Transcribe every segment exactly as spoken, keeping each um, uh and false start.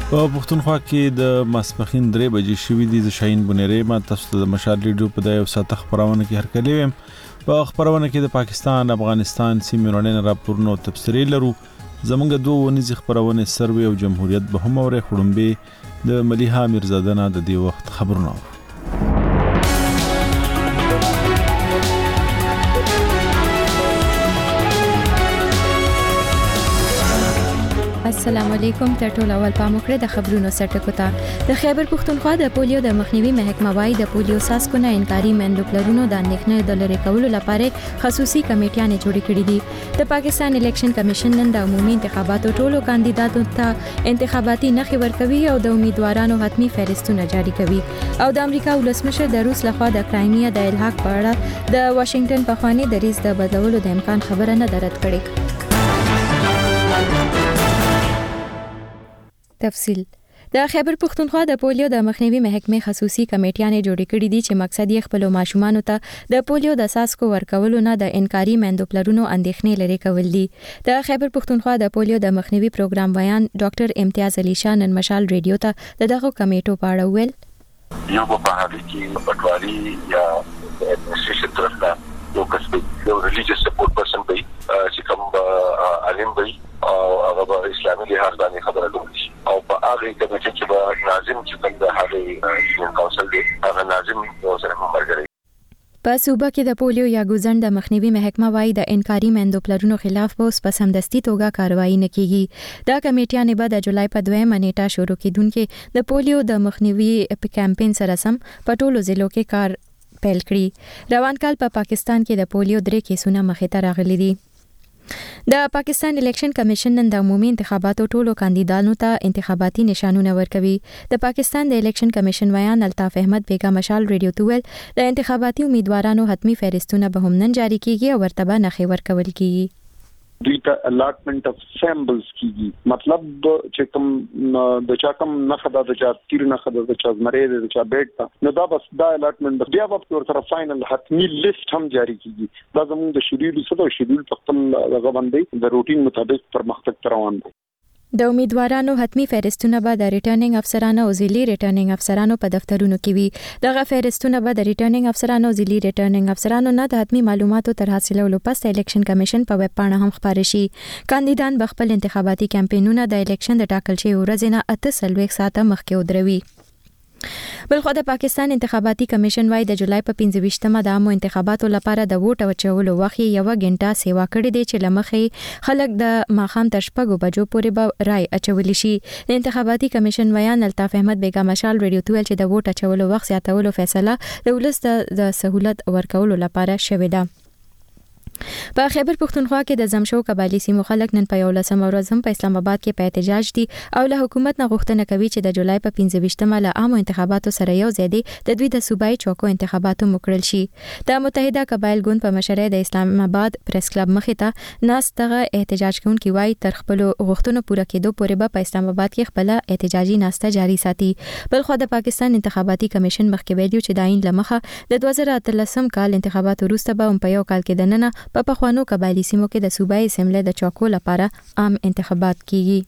په پښتونخوا کې د ماسپخین درې بجې شوې دي. ز شاهین بنيري ما تاسو ته د مشال ریډیو په دایو ساته خبرونه کې هرکلی ویم. په خبرونه کې د پاکستان افغانستان سیمې وړاندې راپورونه او تفسیري لرو. زمونږ دوه ونیز خبرونه سروي او جمهوریت به هم اورې خړمبه د مليحه میرزاده نه د دې وخت خبرونه. السلام علیکم. تر ټولو اول پام وکړئ د خبرونو سرټکو ته. د خیبر پښتونخوا د پولیو د مخنیوي محکمه وايي د پولیو ساسکو نه انکاري مندو پلرونو د اندېښنې د لری کولو لپاره خصوصي کمیټیانې جوړې کړې دي. د پاکستان الیکشن کمیشن نن د عمومي انتخاباتو ټولو کاندیداتو ته انتخاباتي نښې ورکوي او د امیدوارانو حتمی فهرستونه جاری کوي. او د امریکا ولسمشر د روس لخوا د کرایمیا د الحاق په اړه د واشنگټن په خواني دریځ د بدلولو د امکان خبره نه درد کړې. تفصیل د خیبر پښتونخوا د پولیو د مخنیوي محکمې خصوصي کمیټیانې جوړې کړې دي چې مقصد یې خپل ماشومان ته د پولیو د ساسکو ورکولو نه د انکاري مندو پلرونو اندېښنې لري کول دي. د خیبر پښتونخوا د پولیو د مخنیوي پروګرام بیان ډاکټر امتیاز علي شاه نن مشال ریډیو ته دغه کمیټو په اړه ویل. یو په هغه کې پټواري یا اډمنسټریشن طرفه یو کس یو ریلیجیس سپورټ پرسن وي چې کوم عالم وي او هغه اسلامي لحاظ باندې خبره کوي او په هغه کمیټه کې به ناظم چې کوم د هغه کونسل دی هغه ناظم سره مرګري. په صوبه کې د پولیو یا ګوزن د مخنیوي محکمه وايي د انکاري مندو پلرونو خلاف به اوس په سمدستي توګه کاروایی نه کیږي. دا کمیټیانې به د جولای په دویمه نیټه شروع کیدونکې د پولیو د مخنیوي کمپاین سره سم په ټولو ضلعو کې کار پیل کړي. روان کال په پا پاکستان کې د پولیو درې کیسونه مخې ته راغلي دي. د پاکستان الیکشن کمیشن نن د عمومي انتخاباتو ټولو کاندیدانو ته انتخاباتي نشانونه ورکوي. د پاکستان د الیکشن کمیشن ویان الطاف احمد بیگا مشال ریډیو ته ویل د انتخاباتي امیدوارانو حتمی فهرستونه به هم نن جاری کیږي او ورته به نښې ورکول کیږي. دوی ته الاټمنټ اف سیمبلز کیږي، مطلب چې کوم د چا کوم نه خدا د چا تیر نه خدا د چا زمره د چا بیٹ نو دا بس دا الاټمنټ بیا په تر فائنل حتمی لیست هم جاری کیږي. دا زموږ د شیډول سره شیډول په خپل هغه باندې د روټین مطابق پر مخ روان دي. د امیدوارانو حتمی فهرستونه به د ریټرنینګ افسرانو او ضلعي ریټرنینګ افسرانو په دفترونو کې وي. دغه فهرستونه به د ریټرنینګ افسرانو او ضلعي ریټرنینګ افسرانو نه د حتمی معلوماتو تر حاصلولو پس د الیکشن کمیشن په ویب پاڼه هم خپاره شي. کاندیدان به خپل انتخاباتي کمپاینونه د الیکشن د ټاکل شوی ورځې نه اته څلوېښت ساعته مخکې ودروي. بلخو د پاکستان انتخاباتي کمیشن وايي د جولای په پنځه ویشتمه د عامو انتخاباتو لپاره د ووټ اچولو وخت یو غنټه سیوا کړی دی چې لمخې خلک د ماخام تر شپږو بجو پورې به رای اچولی شي. د انتخاباتي کمیشن ویان الطاف احمد بیگا مشال ریډیو ته ویل چې د ووټ اچولو وخت زیاتولو فیصله د ولس د سہولت ورکولو لپاره شوې ده. په خیبر پښتونخوا کې د زمشو قبایلی سیمو خلک نن په یولسم ورځ هم په اسلام آباد کې په احتجاج دي او له حکومت نه غوښتنه کوي چې د جولای په پنځه ویشتمه له عامو انتخاباتو سره یو ځای دي د دوی د صوبایي چوکو انتخاباتو مکرل شي. د متحده قبایل ګوند په مشرۍ د اسلام آباد پریس کلب مخې ته ناس دغه احتجاج کوونکي وايي تر خپل غوښتنو پوره کېدو پورې به په اسلام آباد کې خپل احتجاجي ناسته جاری ساتي. بلخو د پاکستان انتخاباتي کمیشن مخکې ویلي چې د عین لمخه د دوه زره اتلسم کال انتخاباتو وروسته به هم په یو کال کې دننه په پخوانو قبایلی سیمو کې د صوبایي اسمبلی د چوکو لپاره عام انتخابات کیږي.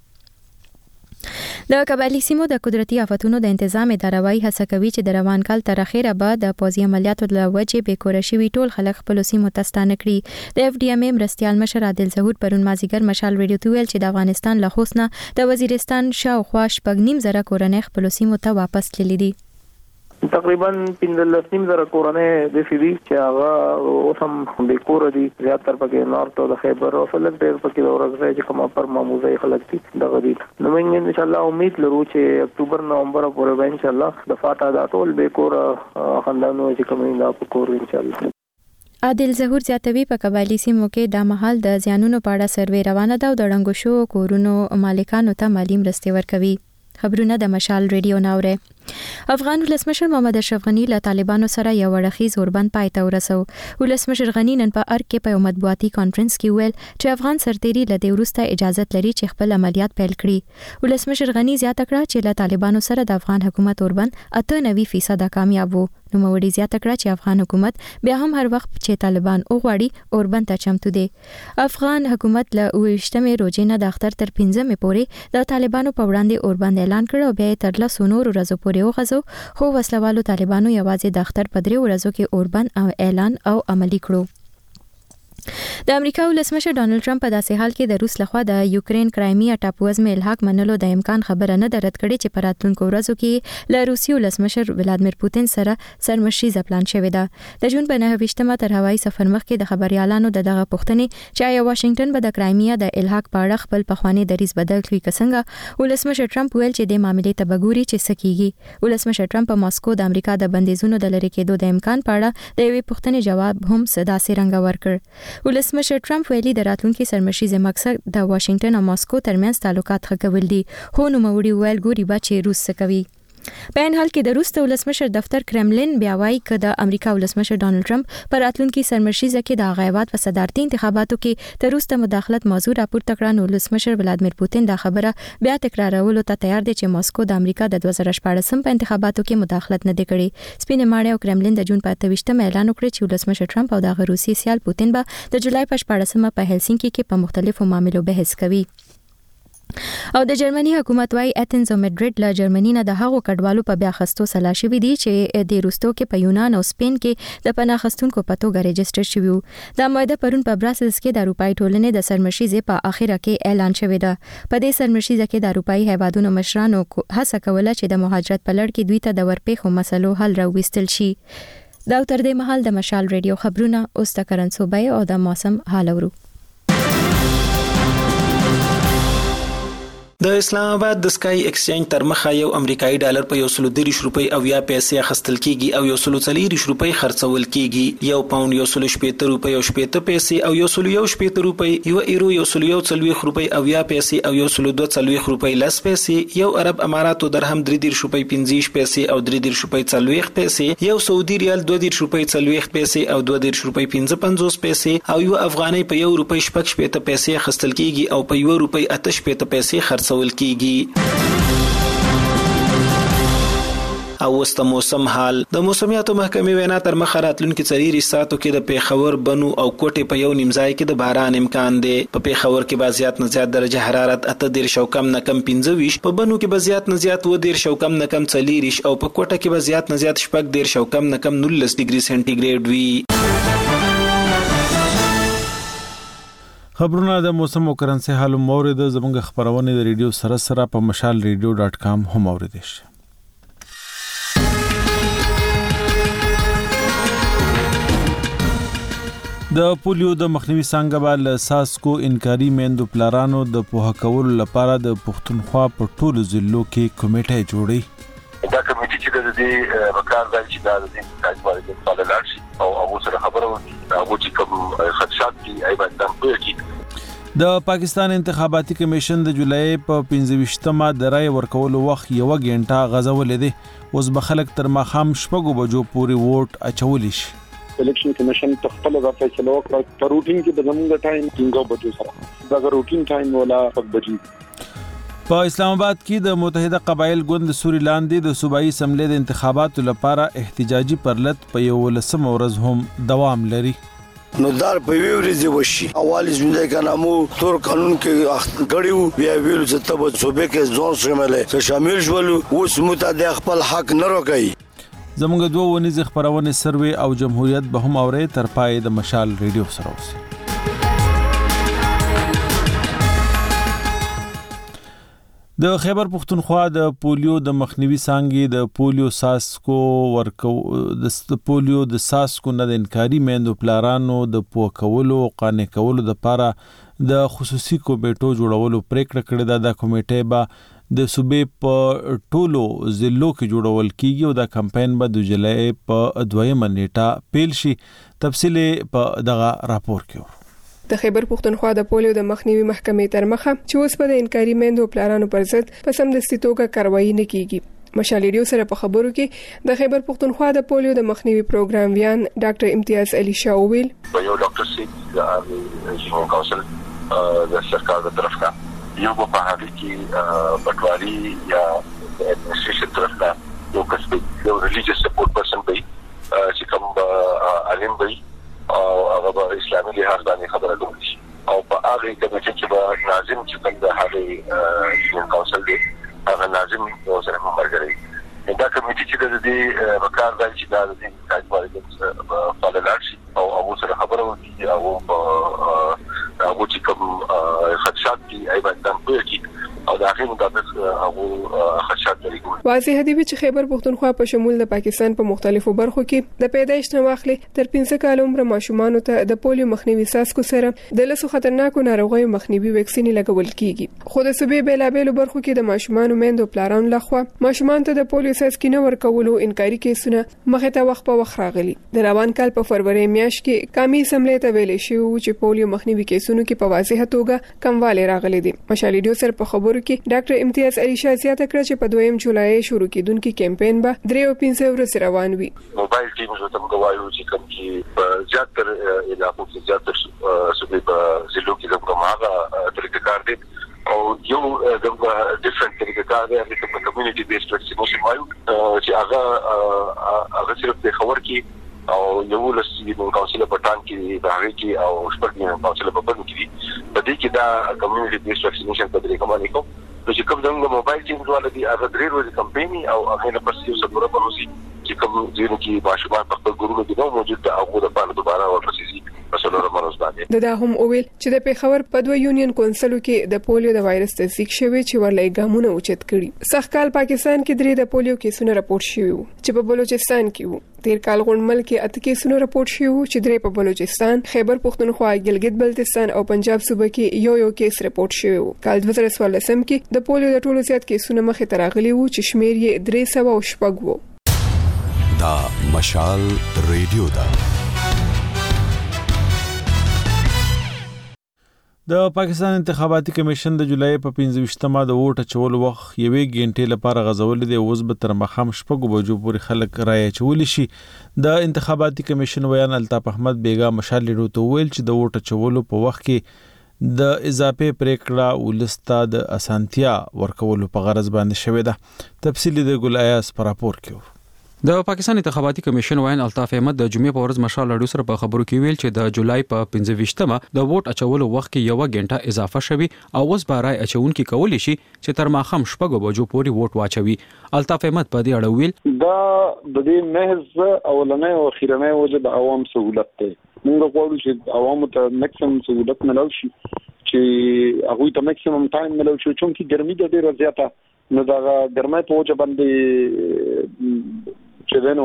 د قبایلی سیمو د قدرتي آفتونو د تنظیم اداره وايي هڅه کوي چې د روان کال تر اخره به د پوځي عملیاتو له وجې بې کوره شوي ټول خلک خپل سیمو ته ستانه کړي. د اف ډي ام مرستيال مشر عادل ظهور پرون مازیګر مشال ریډیو ته ویل چې د افغانستان له خوسنه د وزیرستان شاوخوا شپږ نیم زره کورنۍ خپل سیمو ته واپس تللي دي. تقریبا پندلس نیم زره کورنۍ د سیدي چې هغه اوسم د کور دي زیاتره پکې نورت او د خیبر او فلک ډېر پکې د ورځې چې کومه پر معموزه خلک دي دغه دي. نو موږ ان شاء الله امید لرو چې اکتوبر نومبر پورې به ان شاء الله د فاټا د ټول به کور خندانو چې کومه دا په کور ان شاء الله. عادل ظهور زیاتوي په قبایلی سیمو کې د محل د زیانونو په اړه سروې روانه ده او د ړنګو شو کورونو مالکانو ته مالی مرستې ورکوي. خبرونه د مشال ریډیو ناوره. افغان ولسمشر محمد اشرف غنی له طالبانو سره یو وړخیز اوربند پای ته ورسو. ولسمشر غنی نن په ارګ کې په یو مطبوعاتي کانفرنس کې ویل چې افغان سرتیري له دې وروسته اجازه لري چې خپل عملیات پیل کړي. ولسمشر غنی زیاته کړه چې له طالبانو سره د افغان حکومت اوربند اته نوي فیصد کامیاب وو. نو موړي زیاته کړه چې افغان حکومت بیا هم هر وخت چې طالبان وغواړي اوربند ته چمتو دي. افغان حکومت له اوویشتمې روزې نه د اختر تر پنځمې پورې د طالبانو په وړاندې اوربند اعلان کړ او بیا تر لسو نورو ورځو پورې وغځو، خو وسلوالو طالبانو یوازې د اختر په درې ورځو کې اوربند او اعلان او عملی کړو. د امریکا ولسمشر ډانلډ ټرمپ په داسې حال کې د روس لخوا د یوکرين کرایمیا ټاپووزمې الحاق منلو د امکان خبره نه درد کړي چې په راتلونکو ورځو کې له روسي ولسمشر ولادمیر پوتین سره سرمشریزه پلان شوې ده. د جون په نهه ویشتمه تر هوایي سفر مخکې د خبريالانو د دغه پوښتنې چې آیا واشنگټن به د کرایمیا د الحاق په اړه خپل پخوانی دریځ بدل کړي کسنګ، ولسمشر ټرمپ ویل چې د معاملې ته بګوري چې سکیږي. ولسمشر ټرمپ په ماسکو د امریکا د بندیزونو د لری کېدو د امکان په اړه د یوې پوښتنې جواب هم صدا سرنګ ورکړ. ولسمشر ټرمپ ویلي د راتلونکي سرمشریزه مقصد د واشنگټن او ماسکو ترمنځ تعلقات ښه کول دي، خو نو موړي ویل ګوري به چې روس څه کوي. په ان حال کې د روس د ولسمشر دفتر کرملین بیا وایي چې د امریکا ولسمشر ډانلډ ټرمپ پر راتلونکي سرمشریزه کې د غیبات په صدارتي انتخاباتو کې د روس د مداخلت موضوع راپورته کړه. نو ولسمشر ولادمیر پوتین دا خبره بیا تکرارولو ته تیار دی چې ماسکو د امریکا د دوه زره شپږ په انتخاباتو کې مداخلت نه دی کړی. سپینې ماڼۍ او کرملین د جون په اته ویشتمه اعلان وکړ چې ولسمشر ټرمپ او د روسي سیال پوتین به د جولای په شپږمه په هلسینکي کې په مختلفو معاملو بحث کوي. او د جرمني حکومت وايي اثنز او مدرید له جرمني نه د هغو کډوالو په بیا خستو سلا شوې دي چې د روستو کې په یونان او سپین کې د پناه خستونکو په توګه ريجستره شوي وو. دا معاهده پرون په براسلز کې د اروپאי ټولنې د سرمشریزې په اخیره کې اعلان شوې ده. په دې سرمشریزه کې د اروپאי هیوادونو مشرانو هڅه کوله چې د مهاجرت په لړ کې دوی ته د ورپېښو مسلو حل راوستل شي. دا تر دې مهال د مشال ریډیو خبرونه اوس د کرنسوبای او د موسم حال اورو. د اسلام آباد د سکای ایکسچینج تر مخه یو امریکایي ډالر په یو سل دېرش روپۍ او یا پیسې اخیستل کیږي او یو سل څلوېښت روپۍ خرڅول کیږي. یو پاوند یو سل شپېته روپۍ او شپېته پیسې او یو سل یو شپېته روپۍ، یو ایرو یو سل یو څلوېښت روپۍ او یا پیسې او یو سل دوه څلوېښت روپۍ لس پیسې، یو عرب اماراتو درهم درې دېرش روپۍ پنځه پیسې او درې دېرش روپۍ څلوېښت پیسې، یو سعودي ریال دوه دېرش روپۍ څلوېښت پیسې او دوه دېرش روپۍ پنځه پنځوس پیسې او یو افغانۍ په یو روپۍ شپږ شپېته پیسې اخیستل کیږي او په یو روپۍ اته شپېته پیسې خرڅول کیږي. او وسته موسم حال د موسمیاتو محکمې وینا تر مخه راتلونکي څلور ساعتو کې د پیښور، بنو او کوټې په یو نیم ځای کې د باران امکان دی. په پیښور کې به زیات نه زیات درجه حرارت اته دېرش او کم نه کم پنځه ویشت، په بنو کې به زیات نه زیات اووه دېرش او کم نه کم څلور دېرش او په کوټه کې به زیات نه زیات شپږ دېرش او کم نه کم نولس ډیګري سانتي ګریډ وي. خبرونه د موسم او کرنسي حالو مورید زموږ خبرونه د ریډیو سره سره په مشال ریډیو ډاټ کام هم اوریدئ شئ. د پولیو د مخنیوي څنګه به له ساسکو انکاري میندو پلارانو د پوهه کولو لپاره د پښتونخوا په ټولو ضلعو کې کمیټه جوړي. دا کمیټه چې د دې وکړ د چې د دې کاروبار په اړه لاړ شي او هغه سره خبرو هغه چې کوم خدشات دي ایبان د پوهه د پاکستان انتخاباتي کمیشن د جولای په پنځه ویشتمه د رای ورکولو وخت یو غنټه غځولې ده. اوس به خلک تر ماښام شپږو بجو پورې ووټ اچولی شي. الیکشن کمیشن تخپل د فیصله وکړه په روټین کې د زموږ ټایم څنګه بجو سره دا روټین ټایم ولا پک بجې. په اسلام آباد کې د متحده قبایل ګوند سوري لاندې د صوبایي اسمبلی د انتخاباتو لپاره احتجاجي پرلط په یو لسمه ورځ هم دوام لري. نو دار په ویوريزي وشي اوالی زنده کنامو تور قانون کې غړیو بیا ویل چې تب صوبې کې ځون شامل شامل شول اوس متعدد خپل حق نه روکي. زموږ دوه ونیز خبرونه سروي او جمهوریت به هم اوري تر پای د مشال ریډیو سره اوسئ. د خیبر پختونخوا د پولیو د مخنیوي څنګه د پولیو ساسکو ورکو د پولیو د ساسکو نه د انکاري میندو پلارانو د پوکولو او قانع کولو د لپاره د خصوصي کمیټو جوړولو پریکړه کړې ده. د کمیټې به د صوبې په ټولو ضلعو کې جوړول کیږي او دا کمپاین به د جولای په دویمه نیټه پیل شي. تفصیل په دغه راپور کې د خیبر پختونخوا د پولیو د مخنیوي محکمې تر مخه چې اوس په د انکاري میندو پلانونو پر ضد په سمدستي توګه کاروایی نه کیږي. مشال ریډیو سره په خبرو کې د خیبر پختونخوا د پولیو د مخنیوي پروګرام ویان ډاکټر امتیاز علي شاه ویل یو ډاکټر سي د ژوند کونسل د سرکار د طرف نه یو په هغه کې پټواري یا ایڈمنسټریشن طرف نه یو کسب یو ریلیجیس سپورټ پرسن دی چې کوم علم دی او هغه اسلامي لحاظ باندې خبره کوي او په هغه کمیټه کې به ناظم چې کوم د هغه ژوند کونسل دی هغه ناظم او سره مرګري دا کمیټه چې د دې وکړ د چې د دې کاروبار په فعالیت شي او هغه سره خبره وکړي او هغه چې کوم خدشات دي ایبان دم کوي او د اخر مطابق هغه خدشات لري. واضح دی چې خیبر پختونخوا په شمول د پاکستان په مختلفو برخو کې د پیدایښت نه واخلي تر پنځه کال عمر ماشومان ته د پولیو مخنیوي ساسکو سره د لسو خطرناکو ناروغیو مخنیوي ویکسین لګول کیږي. خو د صوبې بیلابېلو برخو کې د ماشومان میندو پلارانو لخوا ماشومان ته د پولیو ساسکي نه ورکولو انکاري کیسونه مخه ته وخت په وخت راغلي. د روان کال په فروری میاشت کې قومي اسمبلی ته ویل شوی چې پولیو مخنیوي کیسونو کې په واضح توګه کموالی راغلي دي. مشال ریډیو سره په خبرو کې ډاکټر امتیاز علي شاه زیاته کړ چې په دویم جولای شروع کیدونکو کمپاین به درې او پنځه ورځې روان وي. موبایل ټیمز ته موږ وایو چې کوم چې په زیاتر علاقو کې زیاتر صوبې په ضلعو کې کوم هغه طریقې کار دي او یو د ډیفرنٹ طریقې کار دی چې په کمیونټي بیسډ ویکسینیشن وایو چې هغه هغه صرف د خبر کې او یو لسی د کونسل په ټان کې د هغه کې او شپږ د کونسل په بڼه کې په دې کې دا کمیونټي بیسډ ویکسینیشن په طریقه باندې کوم چې کوم څنګه موبایل ټیمز والا دي هغه درې ورځې کمپاین او هغه نه پس یو څه پوره پروسي چې کوم ځینې کې ماشومان په خپل ګورونو کې نو موجود ده او د پاره دوباره ورپسې مسلو رمنوس باندې د هم اویل چې د پیښور په دوه یونین کونسلو کې د پولیو د وایرس تصدیق شوی چې ورلې ګامونه اوچت کړي. سخکال پاکستان کې درې د پولیو کیسونه راپورټ شوي چې په بلوچستان کې وو. تیر کال غونډمل کې اته کیسونه راپورټ شوي چې درې په بلوچستان، خیبر پختونخوا، ګلګت بلتستان او پنجاب صوبه کې یو یو کیس راپورټ شوی وو. کال دوه زره څوارلسم کې د پولیو د ټولو زیات کیسونه مخې ته راغلي وو چې شمیر یې درې سوه او شپږ وو. دا مشال ریډیو دا د پاکستان انتخاباتي کمیشن د جولای په پنځه ویشتمه د ووټ اچولو وخت یوې غنټې لپاره غځولې دی. اوس به تر مخام شپږو بجو پورې خلک رای اچولی شي. د انتخاباتي کمیشن ویان الطاف احمد بیگا مشال ریډیو ته ویل چې د ووټ اچولو په وخت کې د اضافي پریکړه ولسته د اسانتیا ورکولو په غرض باندې شوې ده. تفصیلی د ګل ایاس پر راپور کې د پاکستان انتخاباتي کمیشن وایي الطاف احمد د جمعې په ورځ مشال ریډیو سره په خبرو کې ویل چې د جولای په پنځه ویشتمه د ووټ اچولو وخت کې یو غنټه اضافه شوی او اوس به رای اچونکي کولی شي چې تر ماخام شپږو بجو پورې ووټ واچوي. الطاف احمد په دې اړه ویل دا د دې محض اولنۍ او اخیرنۍ وجه د عوام سہولت ته موږ غواړو چې عوام ته میکسیمم سہولت ملو شي چې هغه ته میکسیمم ټایم ملو شي چې ګرمي د ډیره زیاته نو دا ګرمۍ په وجه باندې چې دنو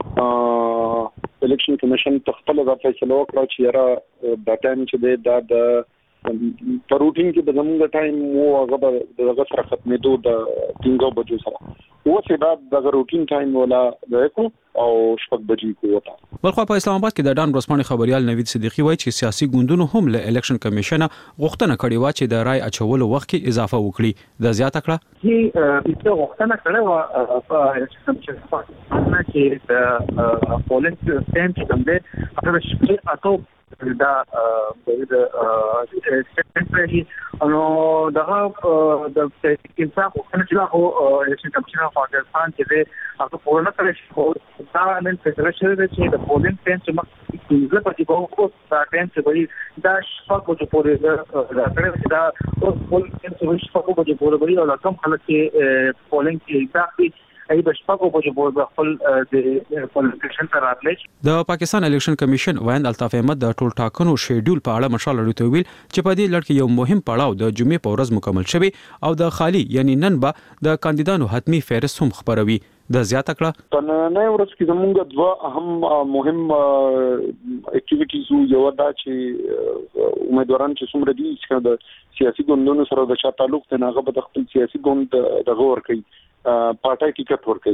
الیکشن کمیشن تخپل د فیصله وکړه چې یاره د ټایم چې د د پروټین کې د زموږ ټایم وو هغه د هغه سره ختمېدو د پنځه بجو سره اوس بعد د روټین ټایم ولا د او شپږ بجې کوته. بلخو په اسلام آباد کې د ډان ورسپانې خبريال نوید صدیقی وایي چې سیاسي ګوندونو هم له الیکشن کمیشن غوښتنه کړې و چې د رای اچولو وخت کې اضافه وکړي. د زیاته کړه چې د غوښتنه کړې و په الیکشن کمیشن کې د پولینګ سټیم چې کوم دی هغه شپږ اته دا د سیکریټري نو دغه د انصاف غوښتنه چې هغه الیکشن کمیشن پاکستان کې هغه پورنه کړی شو دا نن فدراسیون چې د پولینګ سټیم چې مخکې پاتې کوو دا ټیم چې وایي دا شپږ بجې پورې راځي دا اوس پولینګ چې شپږ بجې پورې وایي او کوم خلک چې پولینګ کې تاخي ای بشپاکو بجو بول خپل د پولیټیشن تر راتلی. د پاکستان الیکشن کمیشن وایي الطاف احمد د ټول ټاکنو شیډول په اړه مشال ریډیو ویل چې په دې لړ کې یو مهم پړاو د جمعې په ورځ مکمل شوی او د خالی یعنی نن به د کاندیدانو حتمی فهرست هم خبروي. د زیاته کړه په نن ورځ کې زموږ دوه اهم مهم اکټیویټیز یو دا چې امیدواران چې څومره دي چې د سیاسي ګوندونو سره د چا تعلق ته هغه به خپل سیاسي ګوند د غور کوي پارټای ټیکټ ورکړي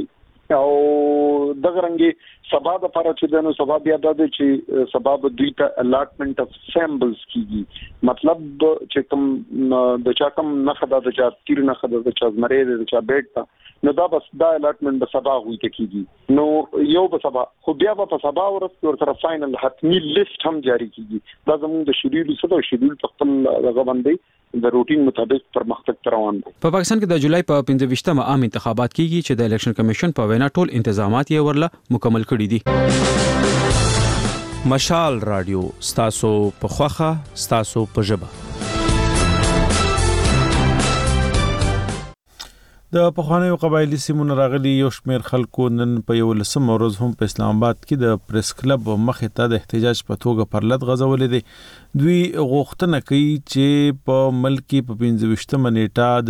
او دغه رنګي سبا د لپاره چې دنو سبا بیا د چې سبا د دوی ته الاټمنټ اف سیمبلز کیږي مطلب چې کوم د چا کوم نه خدا د چا تیر نه خدا د چا زمره د چا بیٹ نو دا بس دا الاټمنټ د سبا وي ته کیږي نو یو په سبا خو بیا په سبا ورته ورته فائنل حتمی لیست هم جاری کیږي دا زموږ د شیډول سره شیډول په خپل هغه باندې د روټین مطابق پرمختګ روان دي. په پاکستان کې د جولای په پنځه ویشتمه عام انتخابات کیږي چې د الیکشن کمیشن په وینا ټول انتظامات یې ورله مکمل کړي دي. مشال رادیو ستاسو په خوخه ستاسو په ژبه. د پخوانیو قبایلی سیمونو راغلي یو شمېر خلکو نن په یو لسم ورځ هم په اسلام آباد کې د پریس کلب مخې ته د احتجاج په توګه پرلط غځولې دي. دوی غوښتنه کوي چې په ملک کې په پنځه ویشتمه نیټه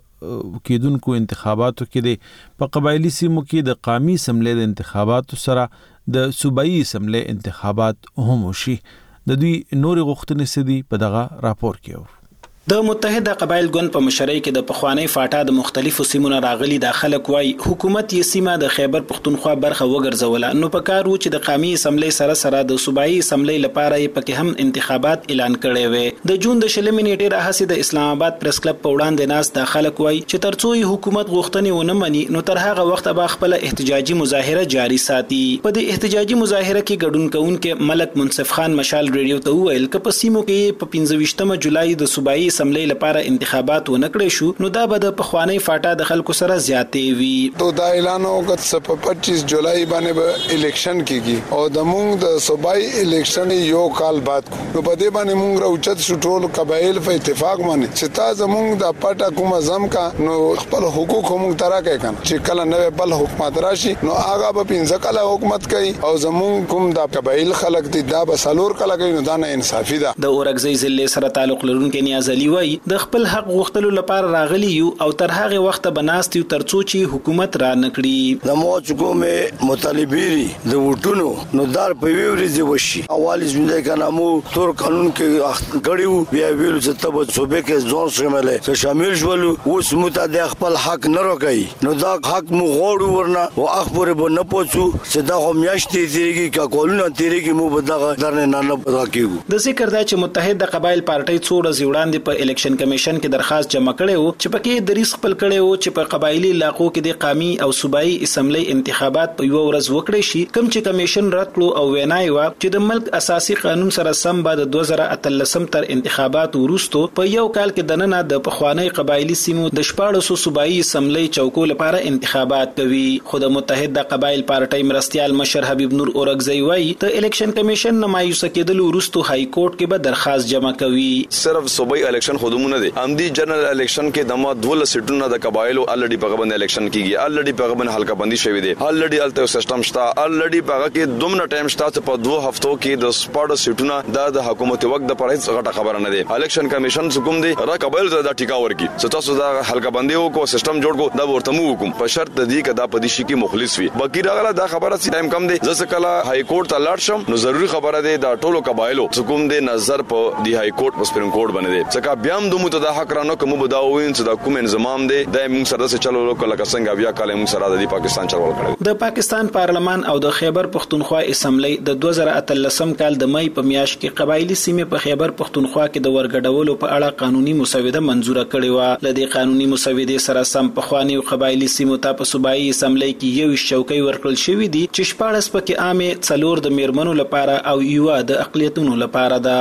د کېدونکو انتخاباتو کې د په قبایلی سیمو کې د قومي اسمبلی د انتخاباتو سره د صوبایي اسمبلی انتخابات هم وشي. د دوی نورې غوښتنې څه دي په دغه راپور کې. د متحده قبایل ګوند په مشرۍ کې د پخوانی فاټا د مختلفو سیمونو راغلي د خلک وای حکومت یې سیمه د خیبر پختونخوا برخه وګرځوله نو په کار و چې د قومي اسمبلی سره سره د صوبایي اسمبلی لپاره یې پکې هم انتخابات اعلان کړي وي. د جون د شلمې نیټې راهسي د اسلام آباد پریس کلب په وړاندې ناس د خلک وای چې ترڅو حکومت غوښتنې ونه مني نو تر هغه وخت به خپل احتجاجي مظاهره جاری ساتي. په دې احتجاجي مظاهره کې ګډون کوونکو ملک منصف خان مشال ریډیو ته وویل چې په سیمو کې په پنځه ویشتمه جولای د صوبایي اسمبلی لپاره انتخابات ونکړي شو نو دا به د پخوانی فاټا د خلکو سره زیاتې وي. تو دا اعلان وکړ په پچیس جولای باندې به الیکشن کیږي او د مونږ د صوبایي الیکشن یو کال بعد نو په دې باندې مونږ راوچت شو ټول قبایل په اتفاق باندې چې تا زمونږ د پټا کوم ځم کا نو خپل حقوق هم تراکې کړه چې کله نوې بل حکومت راشي نو هغه به پنځه کاله حکومت کوي او زمونږ کوم د قبایل خلک دي دا به سالور کله کوي نو دا نه انصافي ده. د اورګزۍ ضلع سره تعلق لرونکو نیاز علي وای د خپل حق غوښتلو لپاره راغلی یو او تر هغه وخت بناست یو ترڅو چې حکومت را نکړي. د موږ کومه مطالبيري د وټونو نو دار په ویوري وشي اوالی زموږ کانامو تور قانون کې غړیو بیا ویل چې تب صوبې کې ځون شامل چې شامل شول اوس متعدد خپل حق نه راکړي نو دا حق مو غوړو ورنه او اخبار به نه پوڅو چې دا هم میاشتې تیریږي کا کولونه تیریږي مو بدغه درنه نه نه راکیږي. د ذکر دا چې متحده قبایل پارټي څو ورځې وړاندې په الیکشن کمیشن کې درخواست جمع کړي وو چې پکې د ریس خپل کړي وو چې په قبایلی علاقو کې د قومي او صوبایي اسمبلی انتخابات په یو ورځ وکړي شي کوم چې کمیشن رد کړو او وینای و چې د ملک اساسي قانون سره سم بعد د دوه زره اتلسم تر انتخابات وروسته په یو کال کې د نن د پخوانی قبایلی سیمو د شپاړسو صوبایي اسمبلی چوکو لپاره انتخابات کوي. خو د متحده قبایل پارټي مرستيال مشر حبیب نور اورګزۍ وای د الیکشن کمیشن نمایوس کېدل وروسته های کورټ کې به درخواست جمع کوي. صرف صوبایي الیکشن خودمونه دي امدي جنرال الیکشن کې دمه دوله سیټونه د قبایلو الریډي په غوښنه الیکشن کیږي الریډي په غوښنه حلقه بندي شوی دی الریډي الته سیستم شته الریډي په هغه کې دومره ټایم شته چې په دوه هفتو کې د سپاړو سیټونه د حکومت وخت د پرهیز غټه خبره نه دی. الیکشن کمیشن حکم دی را قبایل ته د ټیکا ورکی چې تاسو دا حلقه بندي وکړو سیستم جوړ کو دا ورته مو حکم په شرط دی چې دا پدیشي کې مخلص وي باقی راغله دا خبره سي ټایم کم دی ځکه کله های کورټ ته لاړ شم نو ضروری خبره دی دا ټولو قبایلو حکم دی نظر په دی های کورټ په سپریم کورټ باندې دی ځکه بیا هم دومره د حق رانه کوم به دا وین چې دا کوم نظام دی د موږ سره څه چلو لکه څنګه بیا کله موږ سره د پاکستان چلول کړی. د پاکستان پارلمان او د خیبر پختونخوا اسمبلی د دوه زره اتلسم کال د مې په میاشت کې قبایلی سیمې په خیبر پختونخوا کې د ورګډولو په اړه قانوني مسوده منزوره کړې و. لدې قانوني مسودې سره سم په خواني قبایلی سیمو ته په صوبایي اسمبلی کې یو چوکۍ ورکړل شوې دي چې شپږ پکې عامه څلور د میرمنو لپاره او یو د اقلیتونو لپاره ده.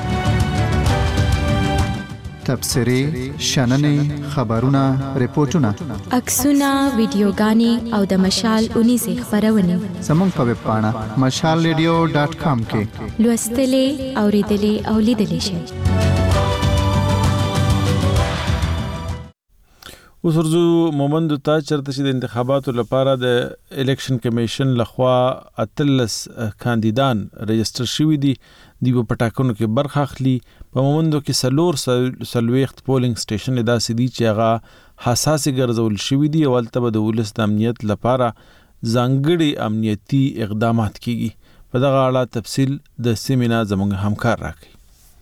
تبصري شننې خبرونه ریپورتونه عکسونه ویډیوګانې او د مشال اونې سه خبرونه زموږ په ویب پاڼه مشال ریډیو ډاټ کام کې لوستلې اوریدلې او لیدلې شئ. اوس ورځو مومند ته چرته چې د انتخاباتو لپاره د الیکشن کمیشن لخوا اتلس کاندیدان رجستر شوي دي دی په پټاکنو کې برخه اخلي. په مومندو کې سلور سلويخت پولینګ سټیشن داسې دي چې هغه حساس ګرځول شوي دي او البته د ولس د امنیت لپاره ځانګړي امنیتي اقدامات کیږي. په دغه اړه تفصیل د سیمینا زموږ همکار راکړي.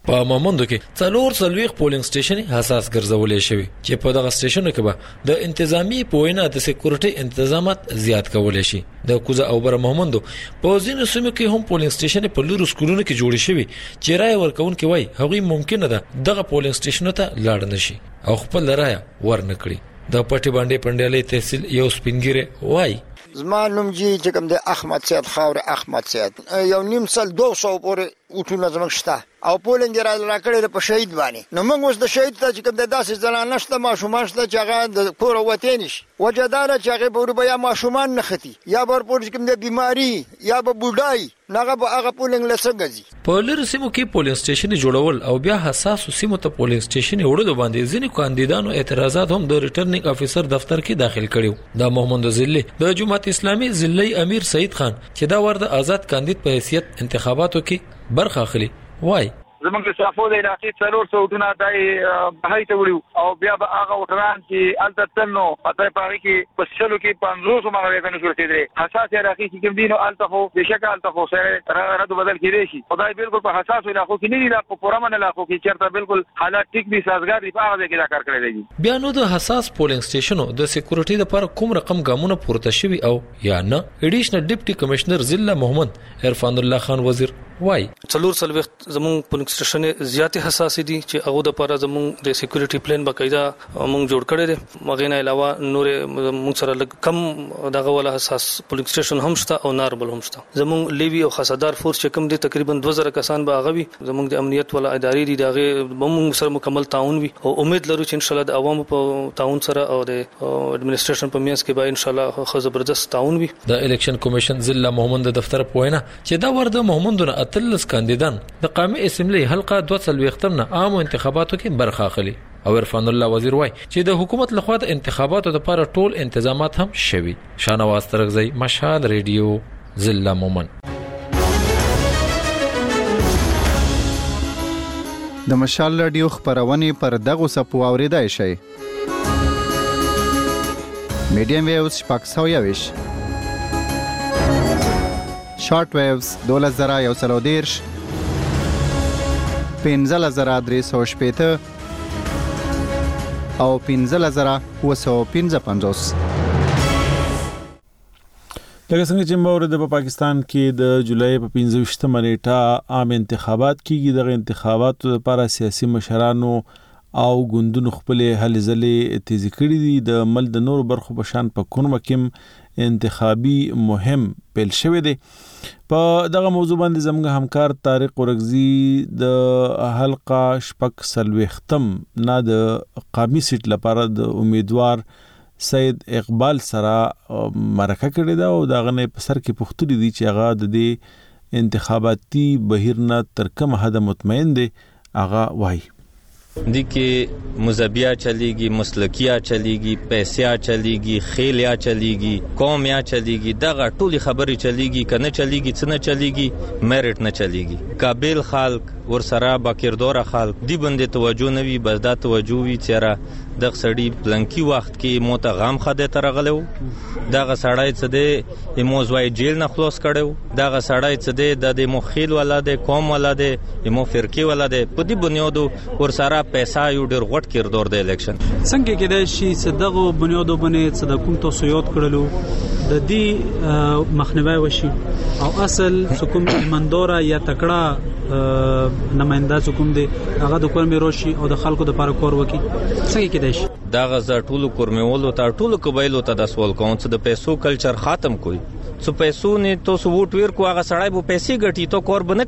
په مومندو کې څلور څلويخ پولینګ سټیشن حساس ګرځولې شوی چې په دغه سټیشنونو کې به د انتظامی پوینه د سکیورټي تنظیمات زیات کولای شي. د کوزه او بر مومندو په ځینو سیمو کې هم پولینګ سټیشن په لورو سکولونو کې جوړ شوی چې رای ورکون کې وای هغه ممکن ده دغه پولینګ سټیشن ته لاړ نشي او خپل رای ورنکړي. د پټي باندې پندلې تحصیل یو سپینګره وای زما نوم جی چې کوم د احمد سید خاور احمد سید یو نیم سال دوه سوه پورې اوټونه زموږ شته او پولنګ را راکړې په شهید باندې. نو موږ اوس د شهید ته چې کوم د داسې ځلانه شته ماشومان شته چې هغه د کور وته نشي وجدار چې هغه په بیا ماشومان نه ختی یا بر پور چې کوم د بیماری یا به بوډای نغه به هغه پولنګ لسګځي. په لر سیمو کې پولینګ سټیشن جوړول او بیا حساس سیمو ته پولینګ سټیشن وړلو باندې ځینې کاندیدانو اعتراضات هم د ریټرنینګ افیسر دفتر کې داخل کړیو. د محمد ضلع د جماعت اسلامي ضلعي امیر سعید خان چې دا ورده آزاد کاندید په حیثیت انتخاباتو کې برخه اخلي وای زمونږ د صافو د علاقې څلور سوه وټونه دای بهای ته وړو او بیا به هغه وټران چې الته تلنو پته پاره کې په شلو کې پنځوس مغربي کنه شروع دي حساس علاقې چې کوم دینو الته خو بشکه الته خو سره رد بدل کړي شي خدای بالکل په حساس علاقو کې نه دي لا په پرامن علاقو کې چیرته بالکل حالات ټیک دي سازګار دي په هغه کې دا کار کړی دی. بیا نو د حساس پولینګ سټیشنو د سکیورټي لپاره کوم رقم ګامونه پورته شوی او یا نه ایډیشنل ډیپټي کمشنر ضلع محمد عرفان الله خان وزیر وای څلور څلويخ زمون پولینګ سټیشن زیات حساس دي چې هغه د لپاره زمون د سکیورټي پلان باقاعده موږ جوړ کړی دی. مغه نه علاوه نور موږ سره کم دغه ولا حساس پولینګ سټیشن هم شته او نارمل هم شته. زمون لیوی او خاصدار فورس چې کوم دي تقریبا دوه زره کسان به هغه وي. زمون د امنیت ولا ادارې دي دغه موږ سره مکمل تعاون وي او امید لرو چې ان شاء الله د عوامو په تعاون سره او د اډمنستریشن په میانس کې به ان شاء الله خو زبردست تعاون وي. د الیکشن کمیشن ضلع محمد دفتر پوینه چې دا ورده محمدونه اتلس کاندیدان د قومي اسمبلی حلقه دوه څلويختم نه عام انتخاباتو کې برخه اخلي او عرفان الله وزیر وای چې د حکومت لخوا د انتخاباتو لپاره ټول تنظیمات هم شوي. شانواز ترغزی مشال ریډیو ضلع مومن. د مشال رادیو خبرونه پر دغه سپو اوریدای شي. میډیم ویوز شپږ سوه یویش شارټ ویوز دوله زره یو سل او دیرش پنځه زره درې سوه شپېته او پنځه زره اووه سوه پنځه پنځوس. لکه څنګه چې موږ د پاکستان کې د جولای په پنځه ویشتمه نیټه عام انتخابات کیږي. دغه انتخاباتو لپاره سیاسي مشرانو او ګوندونو خپل هلې ځلې تیزی کړې دي. د مل د نور برخو په شان په کونمه کې انتخابي مهم پیل شوی دی. په دغه موضوع باندې زموږ همکار طارق ورغزي د حلقه شپږ څلوېښتم نه د قامي سیټ لپاره د امیدوار سید اقبال سره مرکه کړې ده او دغه نه په سر کې پوښتنې دي چې هغه د دې انتخاباتي بهیر نه تر کومه حد مطمئن دي. هغه وایي دی کې مذهبیا چلیږي مسلکیا چلیږي پیسیا چلیږي خیلیا چلیږي قومیا چلیږي دغه ټولي خبرې چلیږي کنه چلیږي څه نه چلیږي میرټ نه چلیږي. قابل خلک ورسره با کردار خلک دی باندې توجه نوي بس دا توجه وی چیرې د سړی بلنکی وخت کې موته غام خده ترغلو دغه سړی څه دی ایموزوای جیل نه خلاص کړو دغه سړی څه دی د مخیل ولاده قوم ولاده ایمو فرقه ولاده په دې بنیادو ورسره پیسې یو ډیر غټ کردار د الیکشن څنګه کې د شي صدغه بنیادو باندې صد کوم توصيات کړلو د دې مخنیوي وشي او اصل حکومت ایماندار یا تکړه نماینده حکومت دی هغه د کور میروشي او د خلکو د لپاره کار وکي څنګه کې دیش دا غزا ټولو کورمیولو ته ټولو قبایلو ته د سوال کوم چې د پیسو کلچر ختم کوي څو پیسو نه تو سو ووټ ور کو هغه سړی بو پیسې ګټي تو کور بنه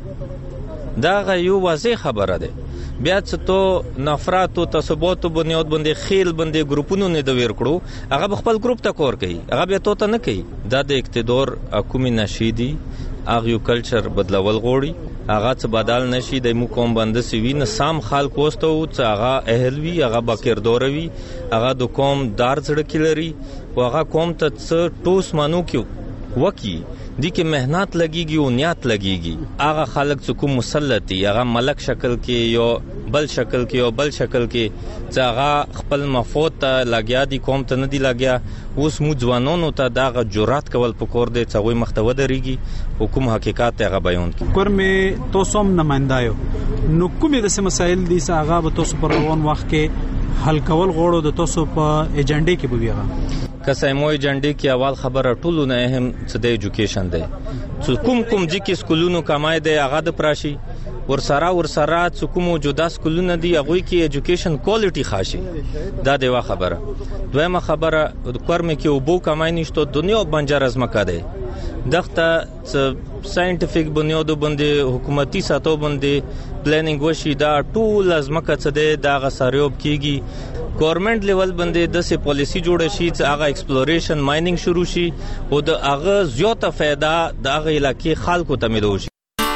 کوي دا غ یو واضح خبره ده. بیا څه تو نفرت او تثبوت بنیاد باندې خیل باندې ګروپونو نه د ور کړو هغه خپل ګروپ ته کور کوي هغه بیا تو ته نه کوي. دا د اقتدار حکومت نشيدي هغه یو کلچر بدلول غوړي هغه څه بدل نشي د مو کوم باندې سی وین سام خلک وستو چې هغه اهل وی هغه بکردار وی هغه د کوم دار زړه کلري او هغه کوم ته څه ټوس مانو کیو وکی دی کې مهنت لګيږي او نیت لګيږي هغه خلک چې کوم مسلطي هغه ملک شکل کې یو بل شکل کې او بل شکل کې چې هغه خپل مفاد ته لګیا دي کوم ته نه دي لګیا اوس مو ځوانانو ته دغه جرأت کول پکور دي چې وي مختو دريږي حکومت حقیقت هغه بیان کوي. کور می تو سوم نمائنده یو نو کومې د مسایل دي چې هغه به تاسو پر روان وخت کې حل کول غواړو د تاسو په ایجنډا کې به ویغه کسای مو ایجنډا کې اول خبره ټولو نه اهم څه د ایجوکیشن دی څو کوم کوم ځکه سکولونو کمای دی هغه د پراشي ورسره ورسره څو کوم موجوده سکولونه دي هغه کې ایجوکیشن کوالټي خاصي دا دیوا خبره دویمه خبره د کورمه کې وبو کمای نشته دنیا بنجر از مکه دی دغه ساينټیفیک بنیادو باندې حکومتي ساتو باندې پلانینګ وشي دا ټول از مکه څه دی دا غساریوب کیږي گورنمنت لیول باندې د سه پالیسی جوړ شي چې هغه ایکسپلوریشن ماینینګ شروع شي او د هغه زیاته फायदा د هغه علاقې خلکو ته ملو شي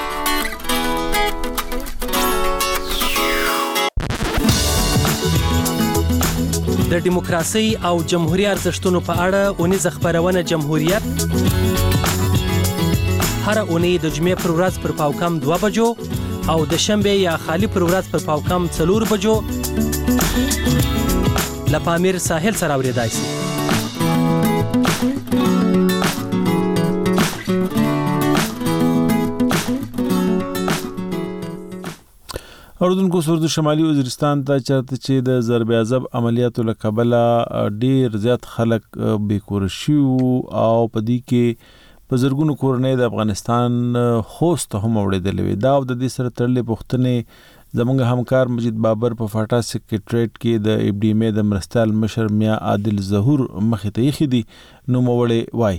د دیموکراسي او جمهوریت ارزښتونو په اړه اونیز خبرونه جمهوریت هر اونۍ د جمعې پر ورځ پر پاوکم دوه بجو او د شنبه یا خالی پر ورځ پر پاوکم څلور بجو لپامیر ساحل سره اوریدای شي اردوونکو سرود شمالي وزیرستان ته چرته چې د ضرب عذاب عملیاتو له کبله ډیر زیات خلک بیکور شو او پدې کې په زرګونو کورنۍ د افغانستان خوست هم وړېدلې دا د دې سره تړلې پښتنې زمونږ همکار مجید بابر په فاټا سیکریټریټ کې د اف ډي ام د مرستال مشر میا عادل ظهور مخې ته یې دي نو موړې وای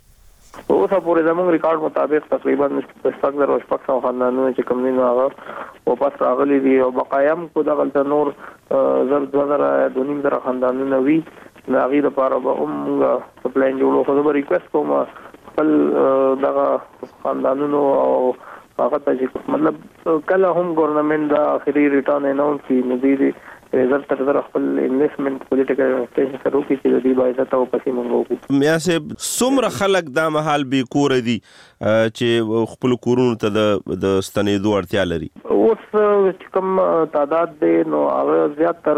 اوسه پورې زموږ ریکارډ مطابق تقریبا شپږ زره شپږ سوه خاندانونه چې کوم دي هغه واپس راغلي دي او بقایم کو دغه نور زر دوه زره دوه نیم زره خاندانونه وي هغه لپاره به هم پلان جوړو خو به ریکوست کوم خپل دغه خاندانونو او هغه ته مطلب کله هم ګورنمنت دا اخري ریټرن اناونس کی ندی رزلټ تر در خپل انویسټمنټ پولیټیکل اسټیشن سره وکړي چې د دې باعث ته پسې مونږ وکړو میا سه څومره خلک د محل به کور دي چې خپل کورونو ته د ستنېدو اړتیا لري اوس کوم تعداد دی نو هغه زیات تر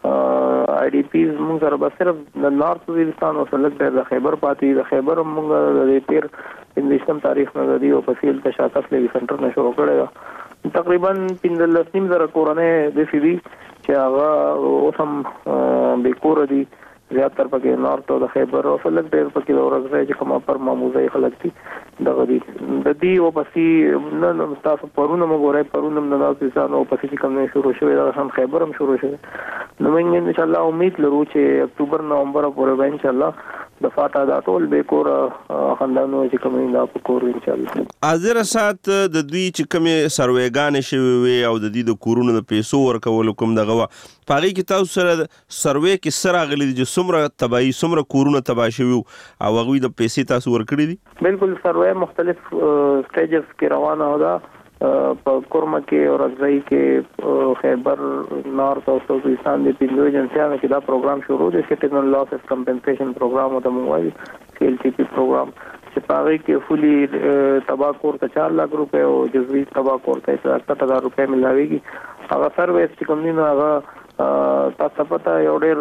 آی ډی پیز مونږ سره به صرف د نارث وزیرستان او سلګ د خیبر پاتې د خیبر مونږ د تیر پنځم تاریخ نه د یو فصیل تشاتف لوي سنټر نشو کړی تقریبا پنځلس نیم زره کورونه د فیدی چې هغه اوسم بیکور دي زیات تر پکې نارث او د خیبر او سلګ ډېر پکې د ورځې چې کومه پر معموزه خلک دي دغه دي د دې او پسې نن تاسو پرونه مګورای پرونه د نارث وزیرستان او پسې کوم نه شروع شوی دا هم خیبر هم شروع شوی نو موږ ان شاء الله امید لرو چې اکتوبر نومبر پورې به ان شاء الله د فاټا د ټول بیکور خاندانو چې کوم نه پکور ان شاء الله حاضر سات د دوی چې کومه سروېګان شوی وي او د دې د کورونو د پیسو ورکول کوم دغه پاغي کې تاسو سره سروې کې سره غلي چې څومره تباہي څومره کورونه تباہ شوی او هغه د پیسې تاسو ورکړي دي بالکل سروې مختلف سټیجز کې روانه ده په کورما کې او رضای کې خیبر نارث او سوزستان د پینځو ایجنسیانو کې دا پروګرام شروع دی سټیزن لاسز کمپنسیشن پروګرام او د موبایل سی ال ټي پی پروګرام چې پاره کې فولي تباہ کور ته چار لک روپے او جزوی تباہ کور ته ستر هزار روپے ملاويږي هغه سرویس چې کوم نه هغه تاسو پته یو ډېر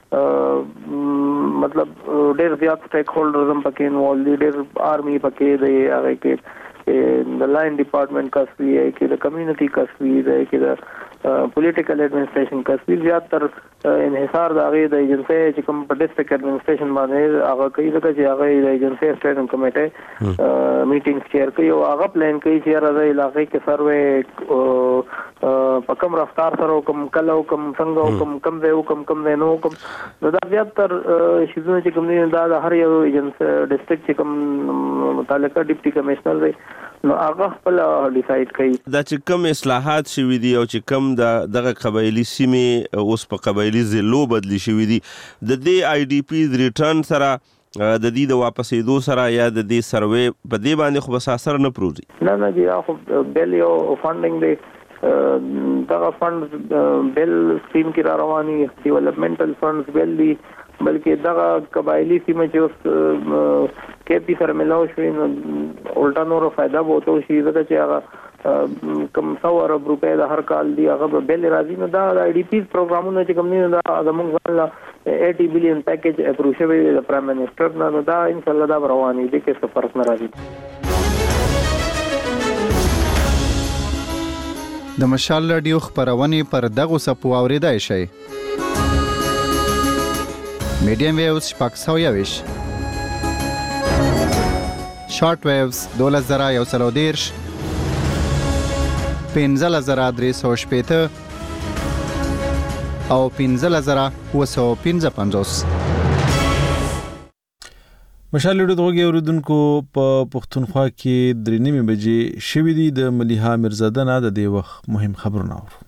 مطلب ډېر زیات سټیک هولډرز هم پکې انوالو دي ډېر آرمي پکې دی هغه کې د لاین ډپارټمنټ کسبي ہے کې د کمیونټي کسبي ہے کې د پولیټیکل ایڈمنسټریشن کسبي زیات تر انحصار د هغه د ایجنسی چې کوم په ډیسټریکټ ایڈمنسټریشن باندې هغه کوي ځکه چې هغه د ایجنسی سټیټینګ کمیټه میټینګ چیر کوي او هغه پلان کوي چې راځي علاقې کې سروې په کوم رفتار سره کوم کله کوم څنګه کوم کم ځای کوم کم ځای نو کوم نو دا زیات تر شیزونه چې کوم نه دا هر یو ایجنسی ډیسټریکټ چې کوم متعلقه ډیپټي کمشنر دی نو هغه خپل ډیساید کوي دا چې کوم اصلاحات شوي دي او چې کوم دغه قبایلی سیمې اوس په قبایلی ضلعو بدلی شوي دي د دې آی ډی پی ریټرن سره د دې د واپسېدو سره یا د دې سروې په دې باندې خو بس اثر نه پروزي نه نه دی خو بیل یو فاندینګ دی دغه فند بیل سکیم کې را رواني ډیولپمنټل فندز بیل دی بلکې دغه قبایلی سیمه چې اوس کې پی سره ملاو شوی نو الټا نور فائدہ بوته شي ځکه چې هغه کم څو ارب روپے د هر کال دی هغه بیل راځي نو دا آی ډی پی پروګرامونه چې کوم نه دا زموږ ځله اسی بلین پیکیج اپروو شوی د پرایم منسٹر نو دا ان شاء الله دا رواني دي کې څه فرق نه راځي د مشال رادیو خبرونه پر دغه سپو اوریدای شي. میډیم ویوز شپږ سوه یویش، شارټ ویوز دولس زره یو سل او دېرش، پنځلس زره درې سوه شپېته او پنځلس زره اووه سوه پنځه پنځوس. مشال رادیو دغه اوریدونکو په پښتونخوا کې درې نیمې بجې شوې دي. د ملیحه میرزاده نه د دې وخت مهم خبرونه اورو.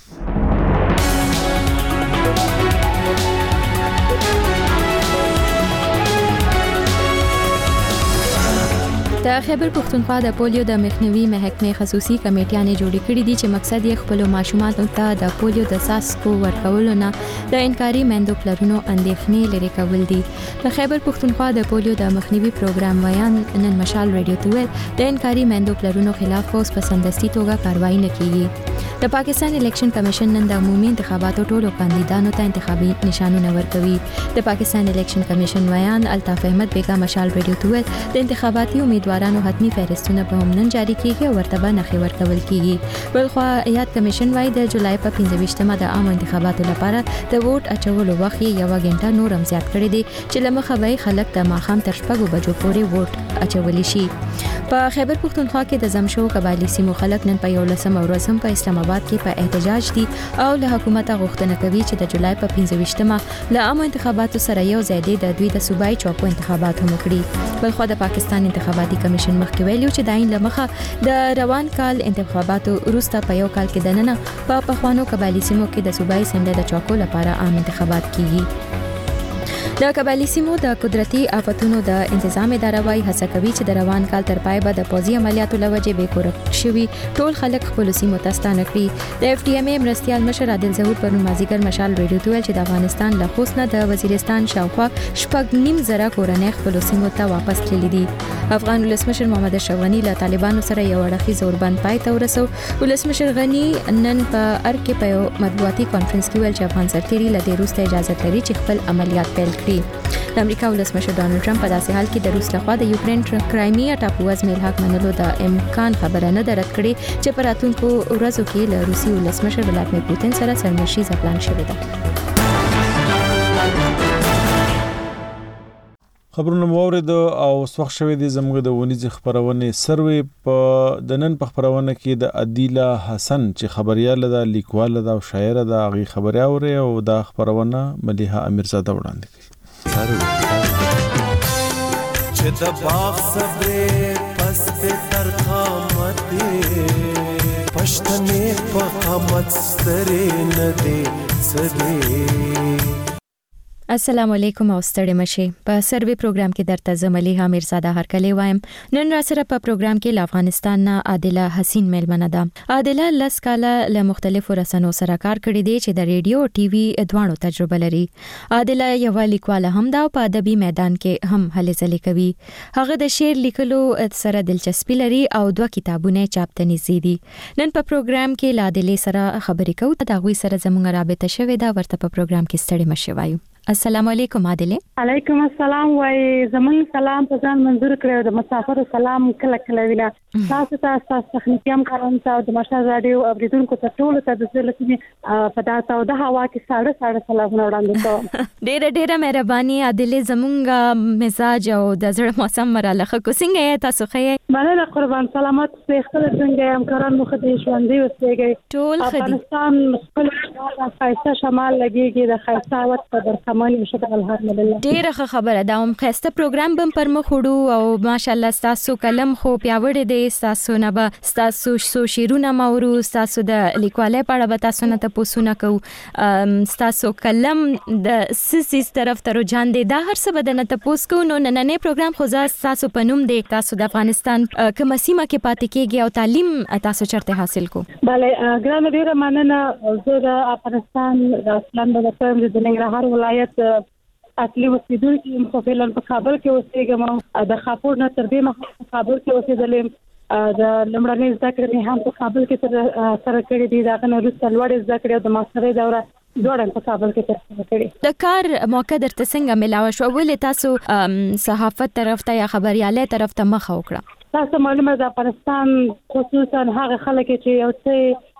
د خیبر پښتونخوا د پولیو د مخنیوي محکمې خصوصي کمیټیانې جوړې کړې دي چې مقصد یې خپل ماشومانو ته د پولیو د څاڅکو ورکولو نه د انکاري میندو پلرونو اندېښنې لرې کول دي. د خیبر پښتونخوا د پولیو د مخنیوي پروګرام ویان نن مشال رادیو ته ویل د انکاري میندو پلرونو خلاف اوس په سمدستي توګه کاروایی نه کیږي. د پاکستان الیکشن کمیشن نن د عمومي انتخاباتو ټولو کاندیدانو ته انتخابي نشانونه ورکوي. د پاکستان الیکشن کمیشن ویان الطاف احمد بیگا مشال رادیو ته ویل د انتخاباتي امیدوارانو حتمی فهرستونه به هم نن جاری کیږي او ورته به نښې ورکول کیږي. بلخوا یاد کمیشن وايي د جولای په پنځه ویشتمه د عام انتخاباتو لپاره د ووټ اچولو وخت یو غنټه نور هم زیات کړی دی چې لمخه به خلک د ماښام تر شپږو بجو پورې ووټ اچولی شي. په خیبر پښتونخوا کې د زمشو قبایلی سیمو خلک نن په یولسمه ورځ هم په اسلام آباد کې په احتجاج دي او له حکومت غوښتنه کوي چې د جولای په پنځه ویشتمه له عام انتخاباتو سره یو ځای دی د دوی د صوبایي چوکو انتخابات هم وکړي. بلخوا د پاکستان انتخاباتي کمیشن مخکې ویلو چې د عین لمخه د روان کال انتخاباتو وروسته په یو کال کې دننه په پخوانو قبایلی سیمو کې د صوبایي اسمبلی د چوکو لپاره عام انتخابات کیږي. د قبایلی سیمو د قدرتي آفتونو د انتظام اداره وايي هڅه کوي چې د روان کال تر پای به د پوځي عملیاتو لوجې بې کوره شوي ټول خلک خپل سیمو ته ستانه کړي. د اف ټي ایم ای مرستيال مشر عادل ظهور پرون مازیګر مشال رادیو ته ویل چې د افغانستان له خوست نه د وزیرستان شاوخوا شپږ نیم زره کورنۍ خپل سیمو ته واپس تللي دي. افغان ولسمشر محمد اشرف غنی له طالبانو سره یو اړخیز اوربند پای ته ورسو. ولسمشر غنی نن په ار کې په مطبوعاتي کانفرنس کې ویل چې افغان سرتیري له دې وروسته اجازه لري چې خپل عملیات پیل کړي. د امریکا ولسمشر ډانلډ ټرمپ په داسې حال کې د روس لخوا د یوکرين کرایمیا ټاپو وزمې الحاق منلو د امکان خبره نه درد کړي چې په راتلونکو ورځو کې له روسي ولسمشر ولادمیر پوتین سره سرنشیزه پلان شوې ده. خبرونه مورید او وخت شوې دي زموږ د ونیز خبرونه سروي په د نن په خبرونه کې د عدیله حسن چې خبرياله ده، لیکواله ده او شاعره ده، هغه خبري اوري او دا خبرونه ملیحه امیرزاده وړاندې کوي. چې د باغ صبرې پس په تر قامتې پښتنې په قامت سترې نه دي سدي. السلام علیکم او ستړي مشه. په سروي پروګرام کې درته زملیحه میرزاده هرکلی وایم. نن را سره په پروګرام کې افغانستان نه عادله حسین میلمنه ده. عادله لس کاله له مختلفو رسنیو سره کار کړی دی چې د ریډیو او ټي وي دواړو تجربه لري. عادله یو لیکواله هم ده او په ادبي میدان کې هم هلې ځلې کوي. هغه د شعر لیکلو سره دلچسپي لري او دوه کتابونه چاپ ته نږدې دي. نن په پروګرام کې له عادله سره خبرې کوو. دا غوي سره زموږ رابطه شوې ده. ورته په پروګرام کې ستړي مشه وایو. السلام علیکم عادله. علیکم السلام. وای زمون سلام په ځان منظور کړو. د مسافر سلام کله کله وینا تاسو ته تاسو تخنیکیم کارون ته د مشال رادیو اوریدونکو ته ټول ته د زلتنی په داسه او د هوا کې ساړه ساړه سلامونه وړاندې کوم. ډېر ډېر مهرباني عادله. زمونږ مزاج او د زړه موسم مراله خو څنګه تاسو خې؟ مننه قربان. سلامت په خپل څنګه هم کاران مخ دې ژوندې وسېږي. ټول افغانستان خپل خاصه شمال لګيږي د خاصه وخت په درخماني شکل الحمدلله. ډېر ښه خبره ده. هم خسته پروګرام بم پر مخ وړو او ماشاءالله تاسو کلم خو پیاوړی دی. تاسو نه به تاسو سو شیرونه مورو تاسو د لیکوالۍ په اړه به تاسو نه تاسو نه کو تاسو کلم د سیس طرف ته رجحان دی. دا هر څه بدنه تاسو کو. نو نننې پروګرام خو تاسو په نوم دی. تاسو د افغانستان کوم سیمه کې پاتې کېږي او تعلیم تاسو چرته حاصل کو؟ bale ګران ډیره مننه. زه د افغانستان د اسلام د پرم د ننګرهار ولایت اصلي اوسیدونکي یم. خو فعلا په کابل کې اوسېږم. د خاپور نه تر دې مخکې په کابل کې اوسېدلم. د لمړنۍ زده کړې مې هم په کابل کې سره کړې دي. دا غنه وروسته لوړې زده کړې او د ماسترۍ دوره دوړم په کابل کې ترسره کړې. د کار موقع درته څنګه ملاوه شو؟ ولې تاسو صحافت طرف ته یا خبريالۍ طرف ته مخه وکړه؟ تاسو معلومه ده افغانستان خصوصا هغه خلک چې یو څه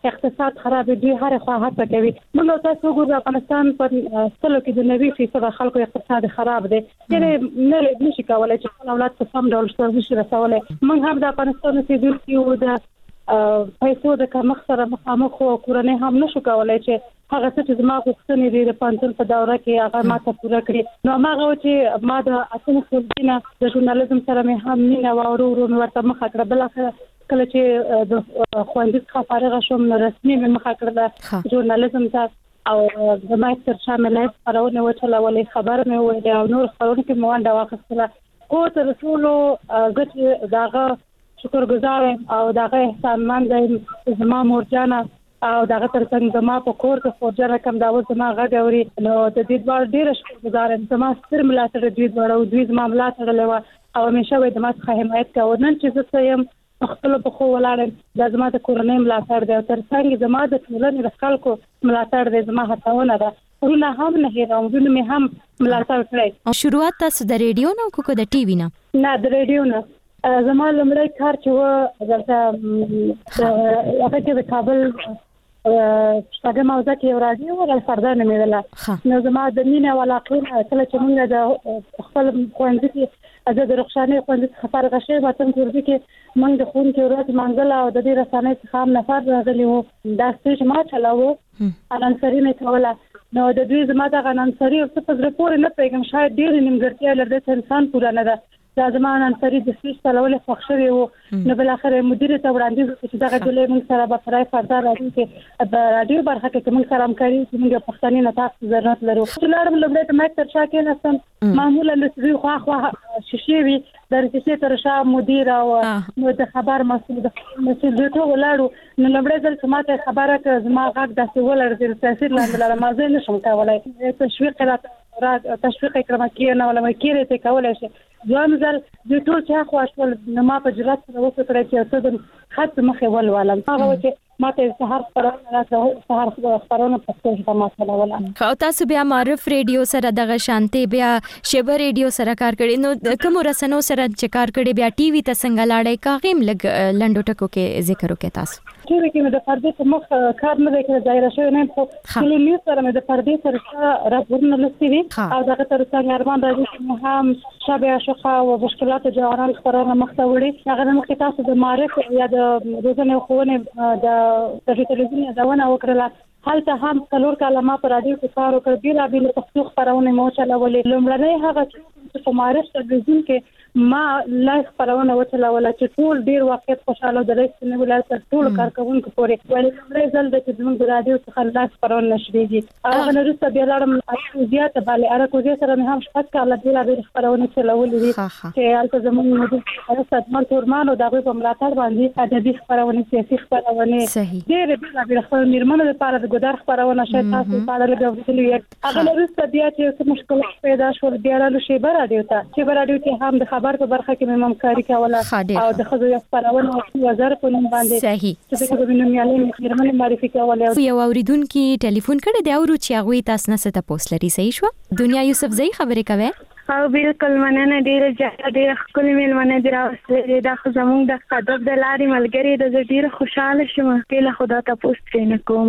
اقتصاد خراب دي هر خوا هڅه کوي. موږ تاسو ګورو افغانستان په ټولو کې د نوي فیصد خلکو اقتصاد خراب دي. یعنی نه نشي کولای چې خپل اولاد په سم ډول سرویس رسولای. موږ هم د افغانستان اوسیدونکو یو د پیسو د کمښت سره مخامخ او کورنۍ هم نشو کولای چې هغه څه چې زما غوښتنې دي د پانتون په دوره کې هغه ما ته پوره کړي. نو هغه چې ما د اتنه خلګینه د ژورنالیزم سره مې هم مینه او ورو ورو ورته مخه کړه. بل کله چې د خوندې څخه فارغ شوم نو رسمي مې مخه کړه ژورنالیزم ته او د ماستر شامل خبرونه وچلولې خبر مې وې او نور خبرونه کې موانده واخیستله. خو تر ټولو ګټه داغه شکرګزار او داغه احسانمند زما مورجانه او داغه ترڅنګ زما په کور کې فورجره کم دا و زما غږ اوري. نو د دې ډول ډیر شکرګزار یم. زما ستر ملاتړ دوی ورو دوی زما ملاتړ لوا او همیشه وې د ما څخه حمایت کوي. نن چې زه یم خپل په خو ولاړم د زما د کورنۍ ملاتړ دی او ترڅنګ زما د ټولنې د خلکو ملاتړ دی. زما هڅونه ده ورونه هم نه هیروم ورونه مې هم ملاتړ کړی. شروعات تاسو د ریډیو نه کو د ټي وي نه؟ نه د ریډیو نه. زما لمړی کار چې و دلته هغه کې د کابل شپږم موضوع کې یو راډیو ول فردان مې ویله. نو زما د مینه ولاقې کله چې موږ د خپل خوندې کې از د رخصانې خوندې خبر غشې وطن ورته کې موږ د خون کې ورځ منځله او د دې رسانې څخه هم نفر راغلی وو. دا ستې ما چلاوه انانسري مې کوله. نو د دوی زما د انانسري او څه په پورې نه پیغام شاید ډېر نیمګړتیا لري د انسان پورا نه ده. دا زما انانسري د سپیچ تلول فخشري وو. نو بل اخر مدیر ته وړاندیز وکړ چې دا غوډلې موږ سره به فرای فردا راځي چې د رادیو برخه کې موږ سره همکاري چې موږ پښتني نه تاسو ضرورت لرو. چې لارم لومړی ته مکتب شاکې نستم معمولا د سوي خو خو شیشې وي د رسېټ تر شا مدیر او نو د خبر مسول د مسول ته ولاړو. نو لومړی ځل چې ماته خبره کړ زما غږ داسې ولر د تاثیر لاندې ما زه نشم کولای تشویق را تشویق کړم کې نه ولا مې کېره ته کولای شي. ځوان ځل د ټول چا خواشول نو ما په جرأت سره وکړه چې څه د خط مخې ولولم. هغه چې ماته سحر خبرونه راځه سحر خبرونه پښتو ژبه ما سره ولا. خو تاسو بیا معرف ریډیو سره دغه شانتي بیا شیبه ریډیو سره کار کړی. نو کوم رسنو سره چې کار کړی بیا ټي وي ته څنګه لاړې کاغیم لګ لندو ټکو کې ذکر وکړ تاسو؟ ټي وي کې د پردې په مخ کار نه وکړ ځای راشه نه خو کله نیو سره مې د پردې سره راپورونه لستي وي او دغه ترڅنګ ارمان راځي چې هم شابه شخه او مشکلات جوړان خبرونه مخته وړي. هغه مخ تاسو د معرف یا د روزنه خوونه د د ټلویزیون ځوانه وکړه. هلته هم څلور کاله ما په رادیو کې کار وکړ. بیل بیل پښتو خبرونه مو چلولې. لومړنۍ هغه چې په معرف تلویزیون کې ما لایف خبرونه وچلول چې ټول ډیر واقعیت خوشاله درې نه ولر تر ټول کارکونکو پورې ولې لومړی ځل د چې د رادیو څخه لایف خبرونه نشریږي. هغه نه رسته بیا لړم زیاته بالي اره کو دې سره مې هم شپږ کاله بیل بیل خبرونه چلولې دي چې البته زموږ مدیر استاد تورمان او دغه په ملاتړ باندې ادبي خبرونه سیاسي خبرونه ډیر بیل بیل خبرونه میرمنو لپاره د ګدار خبرونه شاید تاسو په اړه لګولې. هغه نه رسته بیا چې څه مشکل پیدا شول بیا له شی بر رادیو ته چې بر رادیو کې هم د خبر په برخه کې مې ممکاري کوله او د خزو یو خبرونه وزارت په نوم باندې صحیح چې د نومیالي میرمنې معرفي کوله. یو اوریدونکو ټلیفون کړی دی او چې هغه تاسو نه ست پوسټ لري. صحیح شو دنیا یوسف زئی خبرې کوي؟ او بالکل مننه ډیره جاده ډیره خپل میلمنه دی راوستل دا خو زموږ د قدرت د لارې ملګری د ډیره خوشاله شوم کله خدا ته پوسټ نه کوم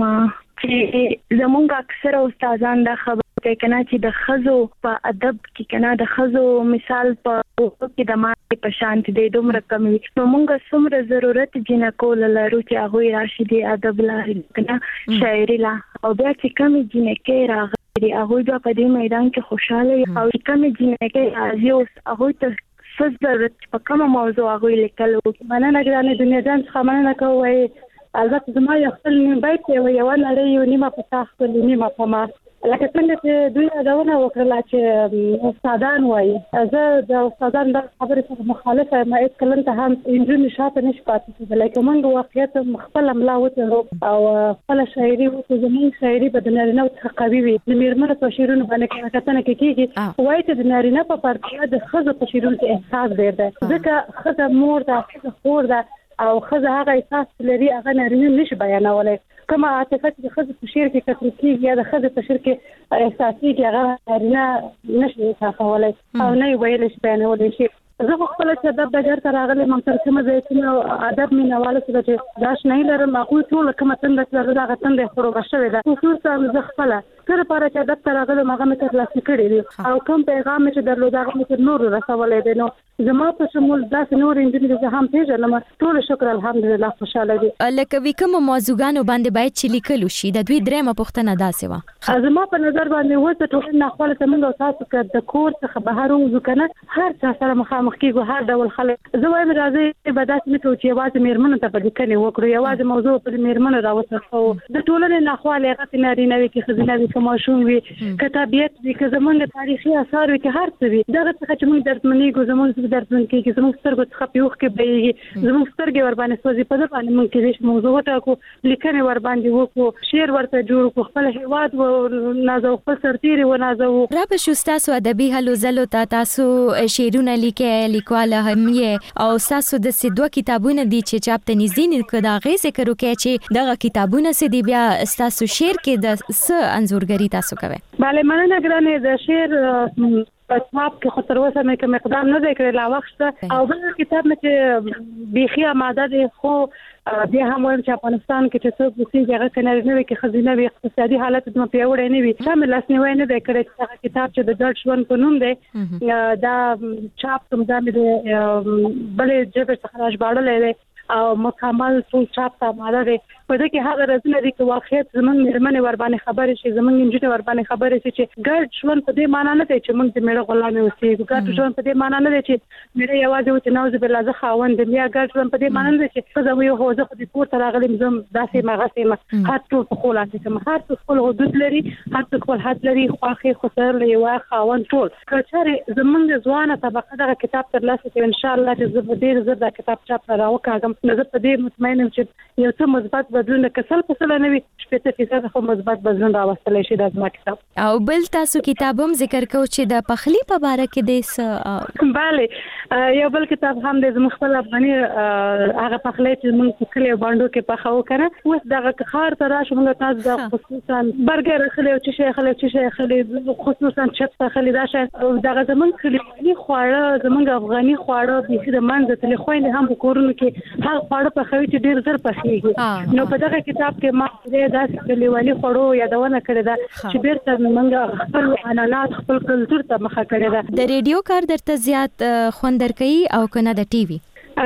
چې زموږ اکثر استادان دا خبر کوي کنه چې د خزو په ادب کې کنه د خزو مثال په کې د ماته په شانت دی دومره کمی نو موږ څومره ضرورت جنا کول لرو چې هغه راشي دی ادب لارې کنه شاعري لا او بیا چې کمی جنا کې راغلي هغه بیا په دې میدان کې خوشاله او کمی جنا کې راځي او هغه ته ضرورت په کومه موضوع هغه لیکلو مننه ګرانه دنیا جان څخه مننه کوي. البته زما یو خپل بیت یو یو لړۍ یو نیمه په تاسو کې نیمه په ما لکه څنګه چې دوی راونه وکړل چې استادان وایي زه د استادان د خبرې سره مخالفه یم هیڅ کله ته هم انجن شاته نشي پاتې کېدل لکه موږ واقعیت خپل املا وته او خپل شاعري وته زموږ شاعري په د نارینه څخه قوي وي د میرمنو په شعرونو باندې کتنه کېږي وایي چې د نارینه په پرتله د ښځو په شعرونو کې احساس ډېر دی ځکه ښځه مور ده ښځه خور ده او ښځه هغه احساس لري هغه نارینه نشي بیانولی کومه عاطفه چې ښځه په شعر کې کتل کېږي یا د ښځې په شعر کې احساسي کې هغه نارینه نشي احساسولی او نه یې ویلی شي بیانولی شي زه خپل چې ادب د ګر تر راغلي مونږ تر کومه ځای چې ادب مینواله څه چې داش نه لرم هغه ټول کومه تند چې دا غتند خورو بشوي ده خصوصا زه خپل تر پاره چې ادب تر راغلي مګه مې تر لاس کړی دی او کوم پیغام چې درلود هغه مې نور رسولې دی نو زما په شمول داس نور اندې زه هم پیژنم ټول شکر الحمدلله خوشاله دي. لکه وی کوم موضوعګانو باندې باید چې لیکلو شي د دوی درېمه پوښتنه داسې و زما په نظر باندې وته ټول نه خپل تمنګ او تاسو کړه د کور څخه بهر وځو کنه هر څه سره مخامخ کیږي هر ډول خلک زه وایم راځي به داسې نه کوي چې یوازې میرمنو ته په لیکنه وکړو یوازې موضوع په میرمنو راوځو د ټولنې نه خواله هغه نارینه وي کې خزینه وي کوم شوم وي کتابیت وي که زمونږ تاریخي آثار وي کې هر څه وي دا څه چې موږ درمنې کو زمونږ درمن کې زمونږ سترګو څخه پیوخ کې بهيږي زمونږ سترګې ور باندې سوځي په دې باندې موږ کې موضوع وټاکو لیکنه ور باندې وکړو شعر ورته جوړ کو خپل هیواد و نازو خپل سرتيري و نازو را په شوستاسو ادبي هلو زلو ته تاسو شعرونه لیکه لیکواله هم یې او تاسو د سدو کتابونه دي چې چاپ ته نږدې نه کړه غي ذکر وکړي چې دغه کتابونه سدي بیا تاسو شعر کې د س انزورګری تاسو کوي bale مننه ګرانه د شعر په کتاب کې خو تر اوسه مې کوم مقدار نه ذکر لا وخت او بل کتاب مې چې بيخي آماده دي خو بیا هم وایم چې افغانستان کې چې څوک وسی هغه کنه نه وي کې خزینه وي اقتصادي حالت د پیوړې نه وي شامل لاسنیوي نه دی کړی چې کتاب چې د ډاډ شون په نوم دی دا چاپ کوم دا مې بلې جبه څخه راځباړلې دی او مکمل ټول چاپ ته ماده دی په دې کې هغه رسنه دي چې واقعیت زمونږ مېرمنې ور باندې خبرې شي زمونږ انجینر ور باندې خبرې شي چې ګډ ژوند په دې معنی نه دی چې موږ د میړه غلامي اوسېږو ګډ ژوند په دې معنی نه دی چې میړه یوازې و چې نوځ بل لازم خاوند دی یا ګډ ژوند په دې معنی نه دی چې خزه یو هوزه په دې پور تر راغلم زم داسې ما غسې هر ټول په خپل اته کوم هر څه خپل حدود لري هر څه خپل حد لري خواخي خسر لري وا خاوند ټول کچاره زمونږ ځوانه طبقه دغه کتاب تر لاسه کې ان شاء الله چې زه دې زه دا کتاب چاپ راوکاږم نو زه په دې مطمئنم چې یو څه مثبت بدلون کسل پسل نه وي شپږ فیصد خو مثبت بدلون راوستل شي د ما کتاب او بل تاسو کتاب هم ذکر کوو چې د پخلی په باره کې د bale یو بل کتاب هم د مخبل افغاني هغه پخلی چې موږ کلی باندې کې پخاو کنه اوس دغه خار ته راشه موږ تاسو د خصوصا برګر خلی او چې شي خلی چې شي خلی خصوصا چپس خلی دا شي دغه زمونږ کلی خواړه زمونږ افغاني خواړه به د منځ ته خوينه هم کورونو کې هغه خواړه په خوي چې ډیر زر پخېږي نو په دغه کتاب کې ما داسې کلیوالي خوړو یادونه کړې ده چې بیرته موږ خپل عنعنات خپل کلچر ته مخه کړې ده د ریډیو کار درته زیات خوندر کوي او کنه د ټي وي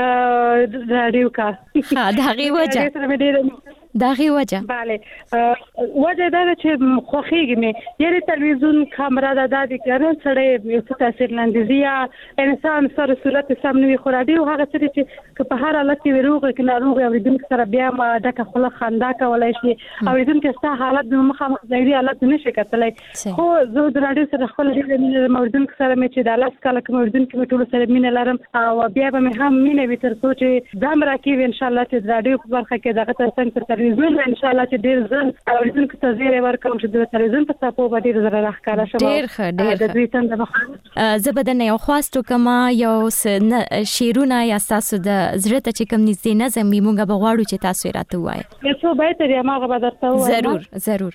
د ریډیو کار ها دا غي وجه دا غي وجه bale وجه دا چې خوخيږي مې یره تلویزیون کیمرا د دادی کړه سره یو څه تاثیر لاندې انسان سره صورت سم نوي خو راډیو هغه څه چې په هر حالت کې وروغه کې ناروغ او دن سره بیا ما دغه خپل خندا کولای شي او دن کې ست حالت د مخامخ ځایري حالت نشي کتلای خو زه د راډیو سره خپل د موردن سره مې چې د لاس کله کوم موردن کې ټول سره مين لرم او بیا به مې هم مين وي تر څو چې ځم راکې ان شاء الله چې د راډیو په برخه کې دغه څنګه تلویزیون ان شاء الله چې ډیر ځل او دن کې تزیره ورکوم چې د تلویزیون په تاسو باندې ډیر زره راخاره شوم ډیر ښه ډیر د دوی څنګه زبدنه یو خواستو کما یو شیرونه یا تاسو د زړه ته چې کوم نږدې نظم می مونږ به غواړو چې تاسو راته وایي یو څه به تر ما غو درته وایي ضرور ضرور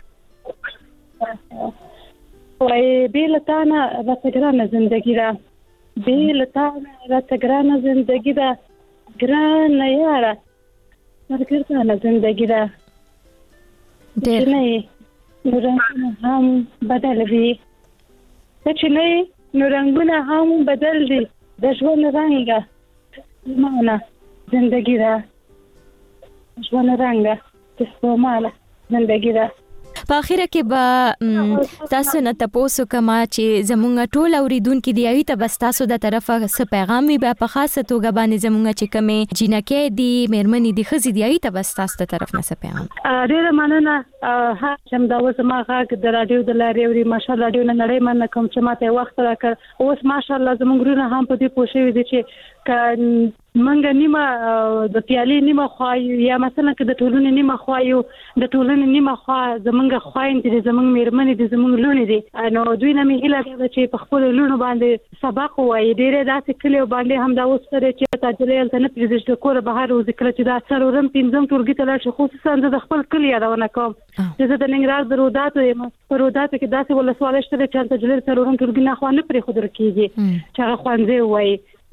وای بیلتانه راته زندگی را بیلتانه راته ګرانه زندگی را ګرانه یاره مرګرتانه زندگی را ډېر نه رنگونه هم بدل وي چې نه نو رنگونه هم بدل دي د ژوند رنګه معنا زندگی را ژوند رنګه د سپوماله زندگی را په اخره کې به تاسو نه تاسو کما چې زمونږ ټول اوریدونکو دی ایت بس تاسو د طرفه څه پیغام وي په خاصه توګه باندې زمونږ چې کمه جنکه دی مېرمنې دی خزي دی ایت بس تاسو د طرف نه څه پیغام ډېر مننه ها چې دا اوس ما غاګ د رادیو د لارې وري ماشاءالله رادیو نه نړۍ من کوم چې ماته وخت راکړ اوس ماشاءالله زمونږ رونه هم په دې پوښې دي چې ک منګ نیمه د پیالي نیمه خوای یا مثلا که د ټولنې نیمه خوایو د ټولنې نیمه خوا زمونږ خوایند دي زمونږ مېرمنې دي زمونږ لونې دي نو دوی نه مې هیله ده چې په خپل لونو باندې سبق وایي ډېر داسې کلی باندې هم دا اوس سره چې تاجلې ته نه پریږدي د کور بهر او ذکر چې دا سرورم پینځم ټولګي ته لاړ شي خصوصا د خپل کلی یادونه کوم چې د ننګرهار د روداتو یم په روداتو کې داسې ولسوالۍ شته چې تاجلې سرورم ټولګي نه خو نه پرې خو درکېږي چې هغه خوانځي وایي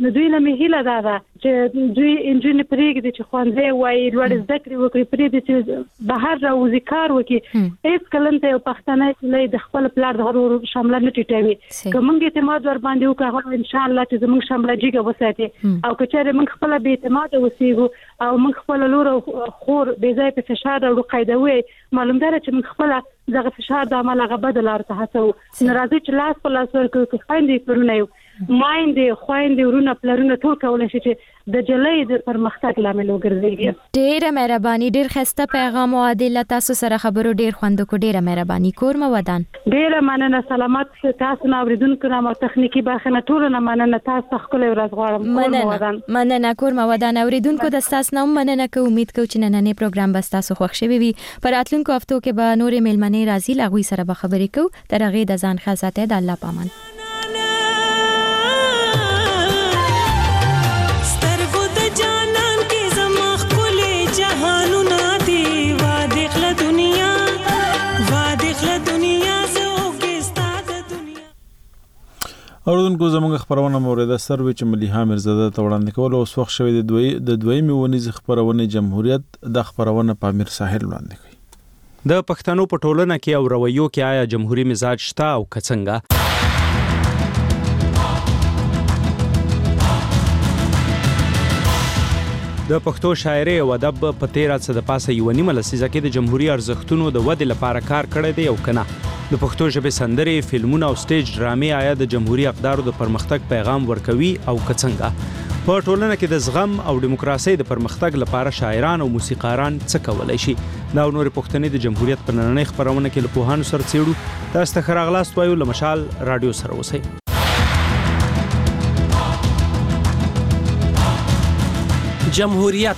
نو دوی نه هیله ده چې دوی انجن پرېږدي چې خوانځي وایي لوړ زده کړې وکړي پرېږدي چې بهر راوځي کار وکړي هیڅ کله ته یو پښتنه چې د خپل پلار د غرور شامل نه ټیټوي که موږ اعتماد ور باندې وکړو ان شاء الله چې زموږ شامل جګه وساتي او که چېرې موږ خپل به اعتماد وسیږو او موږ خپل لور خور به ځای په فشار او قاعده معلوم ده چې موږ خپل دغه فشار د عمل هغه بدل ارته هڅو ناراضي چې لاس په لاس ورکړو که خويندې پرونه یو مایندې خويندې ورونه پلرونه ټول کولای شي چې د جلۍ د پرمختګ لامل وګرځي. ډېره مهرباني ډېر خسته پیغام او عادل تاسو سره خبرو ډېر خوند کو ډېره مهرباني کور مو ودان. ډېره مننه سلامت تاسو نو اوریدونکو نو تخنیکی برخه نه ټول نه مننه تاسو خپل ورځ غواړم کور مو ودان. مننه کور مو ودان اوریدونکو د تاسو نو مننه کوم امید کوم چې نننې پروګرام بس تاسو خوښ شوي وي پر راتلونکو هفتو کې به نورې ملمنې راځي لاغوي سره به خبرې کوو تر هغه د ځان خیال ساتئ د الله پامان. اوردونکو زموږ خبرونه مورده سروي چې مليحه مرزاده ته وړاندې کول او وخت شوی د دوی د دویمې ونیز خبرونه جمهوریت د خبرونه پامیر ساحل وړاندې کوي. د پښتنو په ټولنه کې او رویو کې آیا جمهوریت مزاج شته او کڅنګه؟ د پښتو شاعري او ادب په تیره څه د پاسه یو نیمه لسیزه کې د جمهوریت ارزښتونو د ودې لپاره کار کړی دی او کنه د پښتو ژبې سندرې فلمونه او سټیج ډرامې آیا د جمهوریت اقدارو د پرمختګ پیغام ورکوي او کڅنګه؟ په ټولنه کې د زغم او دیموکراسي د پرمختګ لپاره شاعران او موسیقاران څه کولای شي؟ دا نور پښتنې د جمهوریت په نننۍ خبرونه کې له پوهانو سره څېړو. تاسو ته ښه راغلاست وایو له مشال رادیو سره اوسئ. جمهوریت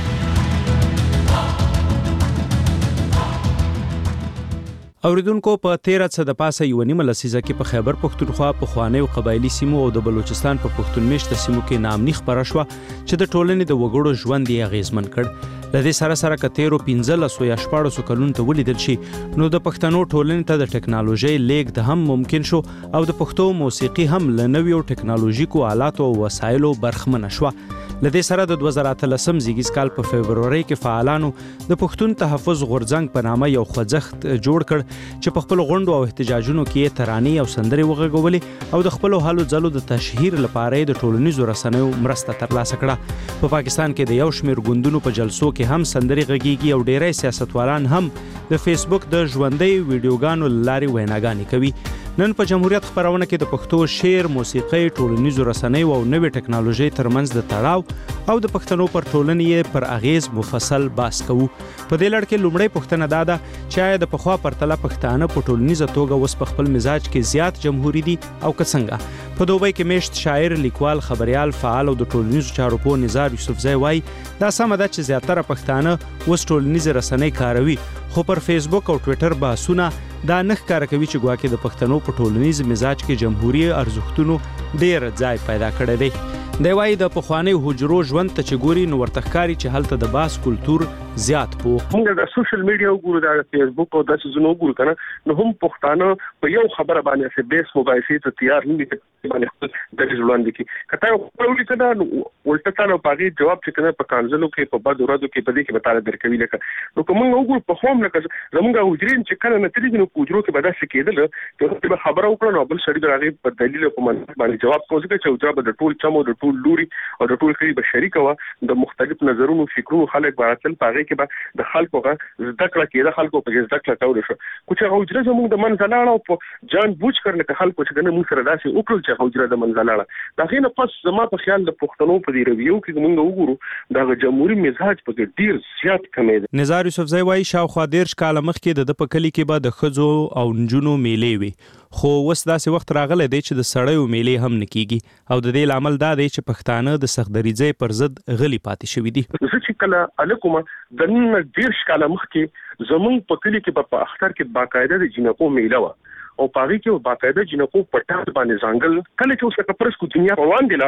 اوریدونکو په تیره څه د پاسه یو نیمه لسیزه کې په خیبر پښتونخوا په خوانی او قبایلی سیمو او د بلوچستان په پښتون میشته سیمو کې نامني خبره شوه چې د ټولنې د وګړو ژوند یې اغیزمن کړ. د دې سره سره کتیرو پنځلسو یا شپاړسو کلونو ته ولیدل شي نو د پښتنو ټولنې ته د ټکنالوژي لیږد هم ممکن شو او د پښتو موسیقي هم له نویو ټکنالوژیکو آلاتو او وسایلو برخمنه شوه. لدې سره د دوه زره اتلسم زیږیز کال په فبروري کې فعالانو د پښتون تحفظ غورځنګ په نامه یو خوځښت جوړ کړ چې په خپل غونډو او احتجاجونو کې ترانې او سندرې وغږولې او د خپل هلو ځلو د تشهیر لپاره د ټولنیزو رسنیو مرسته ترلاسه کړه. په پاکستان کې د یو شمېر ګوندونو په جلسو کې هم سندرې غږیږي او ډیری سیاستوالان هم د فیسبوک د ژوندۍ ویډیوګانو لارې ویناګانې کوي. نن په جمهوریت خبرونه کې د پښتو شعر، موسیقي، ټولنیزو رسنیو او نوې ټکنالوژي ترمنځ د تړاو او د پښتنو پر ټولنې پر اغیز مفصل بحث کوو. په دې لړ کې لومړی پوښتنه دا ده چې آیا د پخوا پرتله پښتانه په ټولنیزه توګه اوس په خپل مزاج کې زیات جمهوری دي او که څنګه؟ په دوبۍ کې میشت شاعر، لیکوال، خبريال، فعال او د ټولنیزو چارو په نظار یوسفزی وایي دا سمه ده چې زیاتره پښتانه اوس ټولنیزه رسنۍ کاروي خو پر فیسبوک او ټوئیټر بحثونه دا نه ښکاره کوي چې ګواکې د پښتنو په ټولنیز مزاج کې جمهوری ارزښتونو ډېر ځای پیدا کړی دی. دی وایي د پخواني حجرو ژوند ته چې ګوري نو ورته ښکاري چې هلته د باس کلتور زیات پو. موږ د سوشل میډیا وګورو د فیسبوک او د سوزونو وګورو کنه نو هم پښتانه په یو خبره باندې چې بیس موبایل ته تیار نه دي باندې خپل د ژوند کې کته یو ولې کنه ولټه تعالی پاګي جواب چې کنه په کانزلو کې په بد ورځو کې په دې کې متعال درکوي لکه نو کوم وګورو په هم لکه زمونږ حجرین چې کنه نه تللی نو حجرو کې به دا څه کېدل ته به خبره وکړو نو بل سړي درغه په دلیل په باندې جواب کوي چې حجره د ټول چمو د ټول لوري او د ټول خري به شریک و د مختلف نظرونو فکرونو خلک بارتل پاګي کې به د خلکو غا ذکر کې د خلکو په ذکر کول شو کوڅه حجره زموږ د منځلاړه او په جان بوج کړل که خلکو چې کنه موږ سره داسې وکړل چې حجره د منځلاړه دا غینه پس زما په خیال د پښتنو په دی ریویو کې موږ وګورو دا جمهوریت مزاج په ډیر زیات کمی دی. نزار یوسفزی وایي شاوخوا دیرش کاله مخکې د په کلی کې به د خزو او نجونو میلې وي خو اوس داسې وخت راغلی دی چې د سړیو میلې هم نه کیږي او د دې لامل دا دی چې پښتانه د سختدریځۍ پر ضد غلي پاتې شوي دي. زه چې کله الکومه د نن دیرش کاله مخکې زمونږ په کلی کې په اختر کې باقاعده د جنکو میله وه او پاغي کې باقاعده جنکو پټه باندې ځنګل کله چې اوس کپرس کو دنیا روان دي لاړه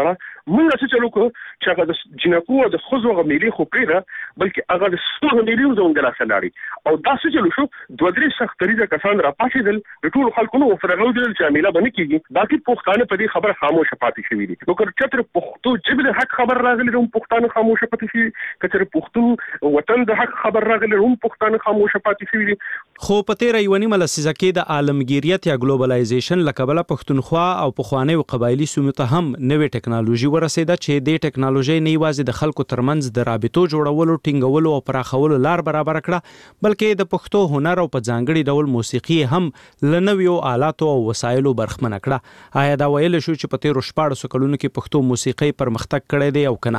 موږ څه چلو کو چې هغه د جنکو او د خوځو غمیلې خو پرې بلکې هغه د سو غمیلې زون د لاسناري او دا څه چلو شو دوه درې سختري کسان را پاتېدل د ټول خلکو نو فرغو دل چې عامله باندې کیږي باقي پښتانه په دې خبره خاموش پاتې شوی دي نو کله چې پښتو جبل حق خبر راغلی نو پښتانه خاموش پاتې شي کچره پښتون وطن د حق خبر راغلی نو پښتانه خاموش پاتې شوی دي خو په تیر یونی ملسیزه کې د عالمگیریت یا ګلوبلایزیشن لکبله پښتونخوا او پخوانی قبایلی سیمو ته هم نوې ټکنالوژي ورسېده چې د ټکنالوژي نه یوازې د خلکو ترمنځ د رابطو جوړولو ټینګولو او پراخولو لار برابر کړه بلکې د پښتو هنر او په ځانګړي ډول موسیقي هم لنویو آلاتو او وسایلو برخمنه کړه آیا دا ویل شو چې په تیر شپږ کلونو کې پښتو موسیقي پرمختګ کړی دی او کنه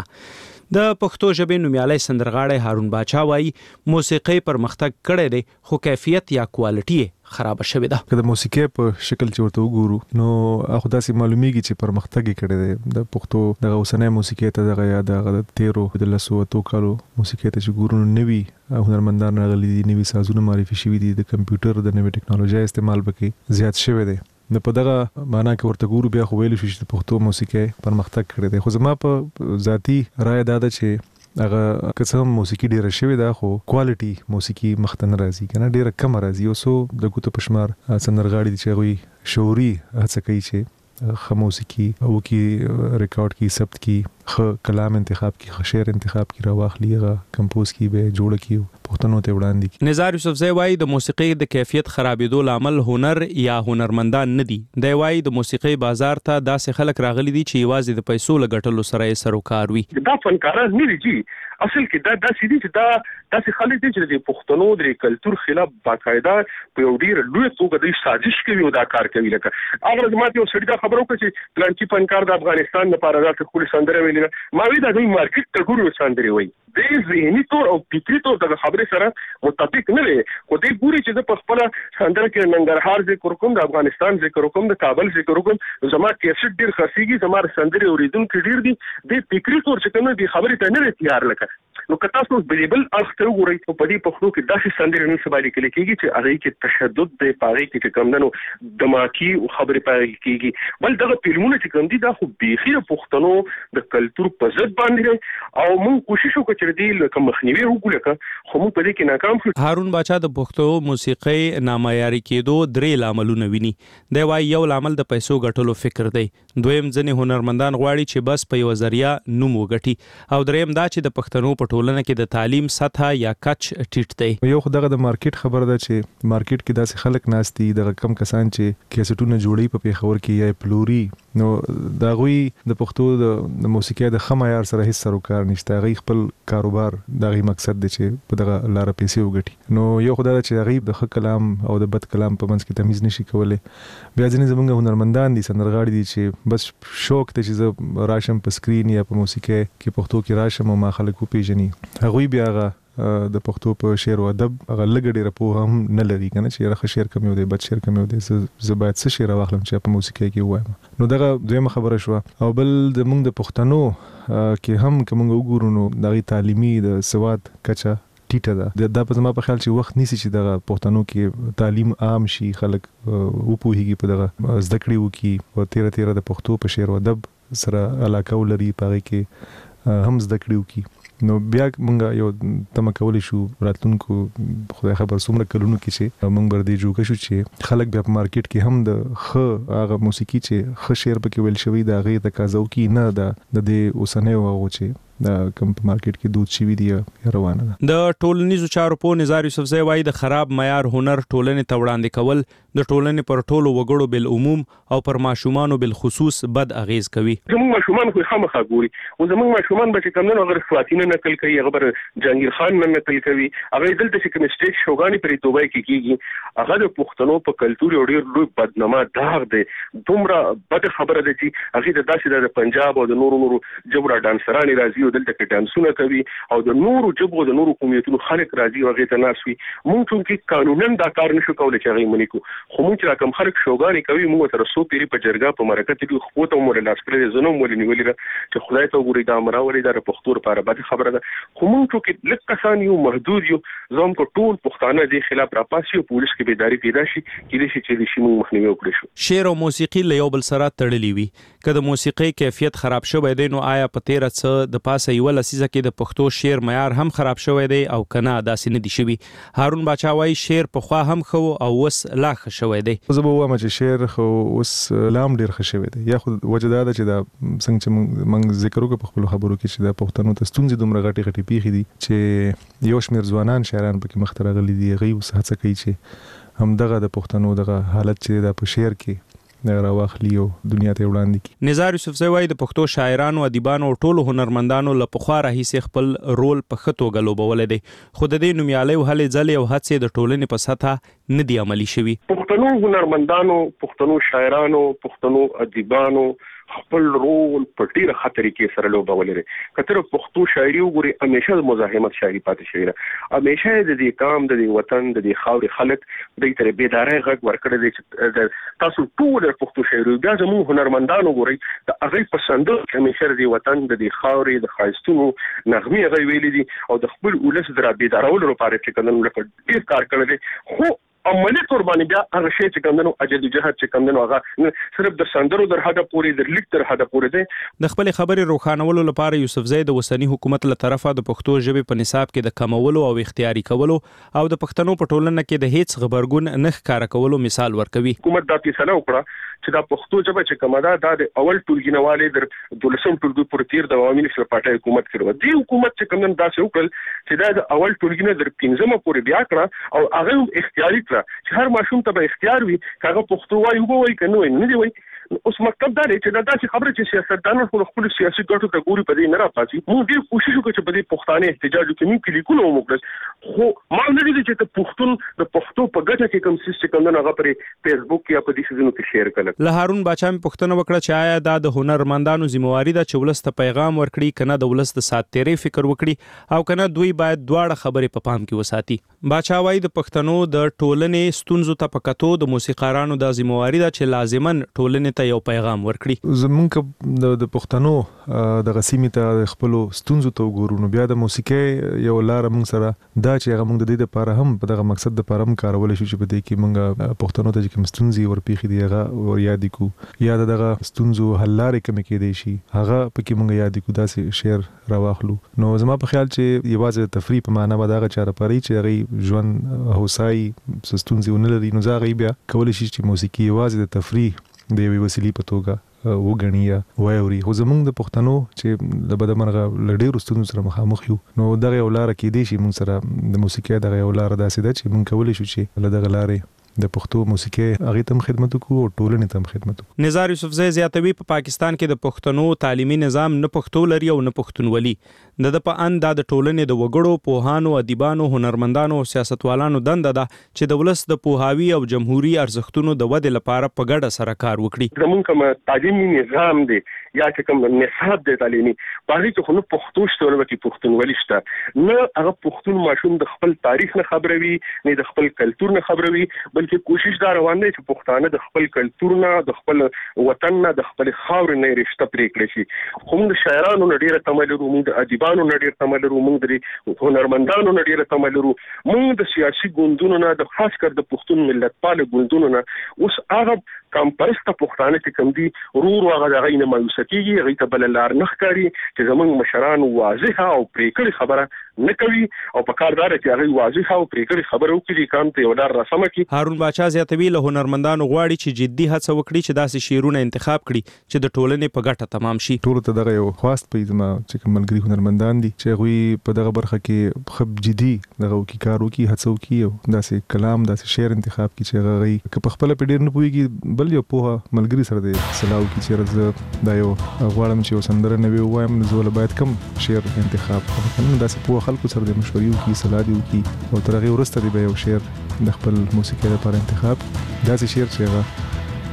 د پښتو ژبې نومیالي سندرغاړی هارون باچا وایي موسیقي پرمختګ کړی دی خو کیفیت یا کوالټي خراب شوې ده که د موسیقي په شکل چې ورته وګورو نو اخو داسې معلومیږي چې پرمختګ یې کړی دی د پښتو د اوسنۍ موسیقي ته دغه یا د تیرو د لسو اتو کالو موسیقي ته چې ګورو نوي هنرمندان راغلي دي نوي سازونه معرفي شوي دي د کمپیوټر د نوې ټکنالوژي استعمال پکې زیات شوی دی نو په دغه معنا کې ورته ګورو بیا خو ویل شو چې پښتو موسیقي پرمختګ کړی دی خو زما په ذاتی رائے دا ده چې هغه قسم موسیقي ډیره شوی دا خو کوالټي موسیقي مختن راځي کنه ډیره کم راځي او سو د ګوتو پشمار سندرغاړي دي چې غوي شعوري هڅه کوي چې خ موسیقي او کی ریکارډ کی ثبت کی خ کلام انتخاب کی خ شعر انتخاب کی راواخلی غا کمپوز کی به جوړ کی پښتنو ته وړاندې کی نزار یوسفزئی وایي د موسیقي د کیفیت خرابېدو لامل هنر یا هنرمندان نه دي دی وایي د موسیقي بازار ته داسې خلک راغلي دي چې یوازې د پیسو لګټلو سره یې سروکار وي دا فنکاران نه دي اصل کې دا داسې دي چې دا داسې خلک دي چې د پښتنو د کلچر خلاف باقاعده په یو ډیر لوی توګه د سازش کوي او دا کار کوي لکه هغه زموږ یو سړي دا خبرو کوي چې پلانچی فنکار د افغانستان لپاره راځي خو سندره ویل ما وی دا د مارکیټ ته ګورو سندره وي د ذهني تور او فکری تور د خبرې سره مطابق نه وي خو دې ګوري چې د خپل سندره کې ننګرهار ذکر کوم د افغانستان ذکر کوم د کابل ذکر کوم زما کیسټ ډیر خاصيږي زما سندره اوریدونکو ډیر دي د فکری تور چې کوم دي خبرې ته نه تیار لکه نو که تاسو بلیبل اخته وګورئ په دې پښتو کې داسې سندره نه سبا لیکل کېږي چې هغه کې تشدد دی پاره کې چې کوم دنو دماکي خبرې پاره کېږي بل دغه فلمونه چې کوم دي دا خو بيخي پښتنو د کلچر په ضد باندې او موږ کوشش وکړو چې دې لکه مخنیوي وکړو خو موږ په دې کې ناکام شو هارون باچا د پښتو موسیقي نامعیاري کېدو درې لاملونه ویني دی وايي یو لامل د پیسو ګټلو فکر دی دویم ځنې هنرمندان غواړي چې بس په یو ذریعہ نوم وګټي او دریم دا چې د پښتنو په ټولنه کې د تعلیم سطح یا کچ ټیټ دی یو خدغه د مارکیټ خبر ده چې مارکیټ کې داسې خلک ناشتي د کم کسان چې کیسټونه جوړي په پیښور کې یا پلوري نو دا غوي د پښتو د موسیقي د خمایار سره هیڅ سروکار نشته غي خپل کاروبار دغه مقصد دی چې په دغه لار پیسې وګټي نو یو خدای چې غیب د خ کلام او د بد کلام په منځ کې تمیز نشي کولای بیا ځینې زمونږ هنرمندان دي سندرغاړي دي چې بس شوق ته چې راشم په سکرین یا په موسیقي کې پښتو کې راشم او ما خلکو پیژني هغه بیا هغه د پښتو په شعر او ادب هغه لګډې رپو هم نه لري کنه چې راخ شعر کم یو دی بد شعر کم یو دی زه باید څه شعر واخلم چې په موسیقي کې وایم نو دغه دویمه خبره شو او بل د موږ د پښتنو کې هم کوم وګورو نو دغه تعلیمي د سواد کچا ټیټه ده د په زما په خیال چې وخت نیسی چې دغه پښتنو کې تعلیم عام شي خلک او پوهیږي په دغه زده کړې وکي او تیر تیر د پښتو په شعر او ادب سره علاقه ولري پاره کې هم زده کړې وکي نو بیا مونږ یو تم کولې شو راتلونکو خدای خبر څومره کلونو کې چې مونږ بر دې جوړ شو چې خلک بیا په مارکیټ کې هم د خ هغه موسیقي چې خ شعر پکې ویل شوی دا غي د کازو کې نه د دې اوسنۍ وغه چې د کم په مارکیټ کې دود شوی دی روانه ده د ټولنیزو چارو په نظر یوسفزئی وایي د خراب معیار هنر ټولنې ته وړاندې کول د ټولنې پر ټولو وګړو بل عموم او پر ماشومان بل خصوص بد اغیز کوي زموږ ماشومان خو خامخا ګوري او زموږ ماشومان به کوم نه غیر فواتینه نقل کوي هغه جهانگیر خان نه نقل کوي هغه دلته چې کوم سټیج شوګانی پرې توبای کې کیږي هغه د پښتنو په کلچر او ډیر لوی بدنامه داغ دی دومره بد خبره ده چې هغه د داسې د پنجاب او د نورو نورو جبره ډانسرانې راځي او دلته کې ډانسونه کوي او د نورو جبو د نورو قومیتونو خلک راځي او هغه ته ناسوي مونږ ټول کې قانونا دا کار نشو کولای چې هغه منی کو خو مونږ چې کوم خلک شوګانی کوي مونږ تر څو پیری په جرګه په مرکه کې خو ته مور لاس کړی زنوم ولې نیولې چې خدای ته وګوري دا مراوري دا پښتو لپاره بد خبره ده خو مونږ ټول کې لکه کسان یو محدود یو زوم کو ټول پښتانه دي خلاف راپاسي او پولیس کې بیداری پیدا شي کې شي چې د شي مونږ مخنیوي وکړو شو شعر او موسیقي له یو بل سره تړلې وي کله موسیقي کیفیت خراب شوی دی نو آیا په تیر څه د پاسه یو لسیزه کې د پښتو شعر معیار هم خراب شوی دی او کنه داسې نه دي شوی هارون باچا وايي شعر په خوا هم خو او وس لا ښه شوی دی زه به وایم چې شعر خو اوس لام ډیر ښه شوی دی یا خو وجه دا ده چې دا څنګه چې موږ ذکر وکړو په خپل خبرو کې چې د پښتنو ته ستونزې دومره غټي غټي پیښې دي چې یو شمېر ځوانان شاعران پکې مخ ته راغلي دي هغوی اوس هڅه کوي چې همدغه د پښتنو دغه حالت چې دا په شعر کې راواخلي او دنیا ته وړاندې کړي. نزار یوسفزی وایي د پښتو شاعرانو ادیبانو او ټولو هنرمندانو له پخوا راهیسې خپل رول په ښه توګه لوبولی دی خو د دې نومیالۍ هلې ځلې او هڅې د ټولنې په سطحه نه دي عملي شوي. پښتنو هنرمندانو پښتنو شاعرانو پښتنو ادیبانو خپل رول په ډیره خطرې کې سره لوبولی دی. کتر پښتو شاعري وګوري همیشه د مزاحمت شاعري پاتې شوې ده. همیشه د دې قام د دې وطن د دې خاورې خلک دوی ته بیدارۍ غږ ورکړی دی چې تاسو ټول پښتو شاعري بیا زموږ هنرمندان وګورئ د هغوی په سندرو کې همیشه د دې وطن د دې خاورې د ښایستونو نغمې هغوی ویلي دي او د خپل ولس د رابیدارولو لپاره چې کوم لکه ډېر کار کړی دی خو عملی تور باندې بیا هغه شی چې کوم نو جدوجہد چې کوم نو هغه صرف د سندرو در حده پورې د لیک تر حده پورې دی. د خپل خبرې روښانولو لپاره یوسفزی د وسنی حکومت له طرفه د پښتو ژبې په نصاب کې د کمولو او اختیاري کولو او د پښتنو په ټولنه کې د هیڅ خبرګون نه ښکارا کولو مثال ورکوي. حکومت دا فیصله وکړه چې دا پښتو ژبه چې کومه ده د اول ټولګینوالې در دولسم ټولګي پر تیر د عوامي نشل پارټي حکومت کړو. دی حکومت چې کوم نن دا څه وکړل چې دا د اول ټولګینه در پنځمه پورې بیا کړه او هغه اختیاري کړه چې هر ماشوم ته به اختیار وي هغه پښتو وایي او وایي کنه وایي نه دی وایي. اوس مطلب دا دی چې دا داسې خبره چې سیاستدانان خپل خپل سیاسي ګټو ته ګوري په دې نه راپاتې موږ ډېر کوشش وکړو چې په دې پښتانه احتجاج وکړو موږ لیکونه وکړل خو ما نه دي چې ته پښتون د پښتو په ګټه کې کوم څه چې کوم نه هغه پر فیسبوک یا په دې ځینو کې شیر کړل. له هارون باچا مې پوښتنه وکړه چې آیا دا د هنرمندانو ذمہواری ده چې ولس ته پیغام ورکړي کنه د ولس د سات تیرې فکر وکړي او کنه دوی باید دواړه خبرې په پام کې وساتي. باچا وايي د پښتنو د ټولنې ستونزو ته په کتو د موسیقارانو د ذمہواری ده چې لازمن ټولنې ته یو پیغام ورکړي. زمونږ د پښتنو د غسیمې ته خپل ستونزو ته وګورو نو بیا د موسیقي یو لار موږ سره دا چې هغه موږ د دې لپاره هم په دغه مقصد لپاره هم کارول شو چې په دې کې موږ پښتنو ته چې کوم ستونزې ورپېښې دي هغه ور یاد کو یا دغه ستونزو حل لارې کوم کې دي شي هغه پکې موږ یاد کو داسې شعر راواخلو. نو زما په خیال چې یوازې تفریح په معنا به دغه چاره پرې چې هغه ژوند هوسای ستونزې ونه لري نو ځکه بیا کول شي چې موسیقي یوازې د تفریح د یوې وسیلې په توګه وګڼي یا وایوري. خو زمونږ د پښتنو چې د بدمرغه لډېرو ستونزو سره مخامخ یو نو دغه یو لاره کې دی شي موږ سره د موسیقي دغه یو لاره داسې ده چې موږ کولی شو چې له دغه لارې د پښتو موسیقي هغه تم خدمت وکړو او ټولنې تم خدمت وکړو. نزار یوسفزی زیاتوي په پاکستان کې د پښتنو تعلیمي نظام نه پښتو لري او نه پښتونولي د د په ان د ټولنې د وګړو پوهانو ادیبانو هنرمندانو او سیاستوالانو دنده ده چې د ولس د پوهاوي او جمهوریت ارزښتونو د ودې لپاره په ګډه سره کار وکړي. زمونږ کوم تعلیمي نظام دی یا چې کوم نصاب دی تعلیمي باندې چې خو نو پښتو شته ورته پښتونولي شته نه هغه پښتون ماشوم د خپل تاریخ نه خبروي نه د خپل کلچر نه خبروي بلکې کوشش دا روان دی چې پښتانه د خپل کلچر نه د خپل وطن نه د خپل خاور نه رشتہ پرې کړی شي. خو موږ شاعرانو نه ډیره تمه لرو موږ د ادیبانو نه ډیره تمه لرو موږ د هنرمندانو نه ډیره تمه لرو موږ د سیاسي ګوندونو نه د خاص کر د پښتون ملت پال ګوندونو نه اوس هغه کم پرسته پښتانه چې کوم دي ورور هغه د غینه مایوس کیږي هغه ته بل لار نه ښکاري چې زمونږ مشران واضحه او پریکړه خبره نه کوي او په کار دار چې هغه واضحه او پریکړه خبره وکړي کام ته یو لار راسمه کی. هارون باچا زیاتوي له هنرمندانو غواړي چې جدي هڅه وکړي چې داسې شعرونه انتخاب کړي چې د ټولنې په ګټه تمام شي. ټول ته دغه یو خواست پیدا چې کوم ملګری هنرمندان دي چې غوي په دغه برخه کې خپ جدي دغه کی کار وکړي هڅه وکړي او داسې کلام داسې شعر انتخاب کړي چې هغه په خپل په ډیر نه پويږي بل یو په ملګری سره د سلاو کی چیرې دا یو غواړم چې وسندره نه وي وایم زول باید کم شعر انتخاب کړم دا څه په خلکو سره د مشورې کی صلاح دی کی او ترغه ورسته دی به یو شعر د خپل موسیقي لپاره انتخاب دا څه شعر چې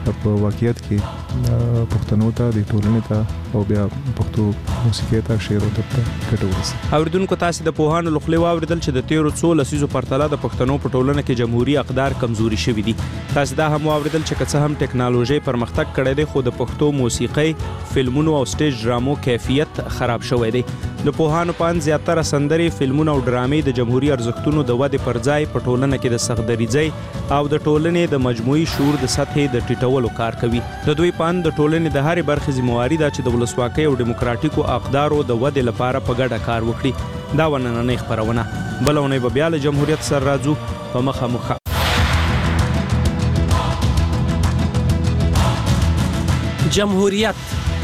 په واقعیت کې پښتنو ته د ټولنې ته او بیا پښتو موسیقي ته شعر او ادب ته ګټه ورسي. اوریدونکو تاسو د پوهانو لخوا واوریدل چې د تیرو څو لسیزو پرتله د پښتنو په ټولنه کې جمهوریت اقدار کمزوري شوی دي. تاسو دا هم واوریدل چې که هم ټکنالوژي پرمختګ کړی دی خو د پښتو موسیقي، فلمونو او سټیج ډرامو کیفیت خراب شوی دی. د پوهانو په اند زیاتره سندرې، فلمونه او ډرامې د جمهوریت ارزښتونو د ودې پر ځای په ټولنه کې د سختدریځۍ او د ټولنې د مجموعي شعور د سطحې د ټیټولو کار کوي. د دوی په اند د ټولنې د هرې برخې ذمہواري ده چې د ولسواکۍ او دیموکراتیکو اقدارو د ودې لپاره په ګډه کار وکړي. دا ونننۍ خپرونه بل اونۍ به بیا له جمهوریت سره راځو په مخه مخه. جمهوریت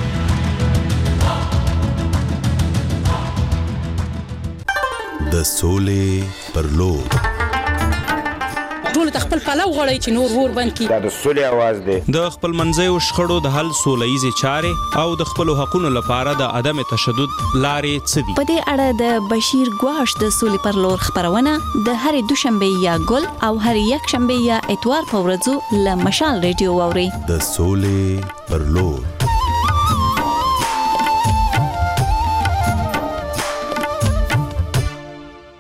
د سولې پر لور ټول خپل پلو غړی چې نور ور بند کی دا د سولې आवाज دی. د خپل منځي او شخړو د حل سولهیزې چارې او د خپل حقوقو لپاره د عدم تشدد لارې څه دي؟ په دې اړه د بشیر ګواش د سولې پر لور خبرونه د هرې دوشنبه یا ګل او هر یک شنبه یا اتوار په ورځو له مشال ریډیو اوري. د سولې پر لور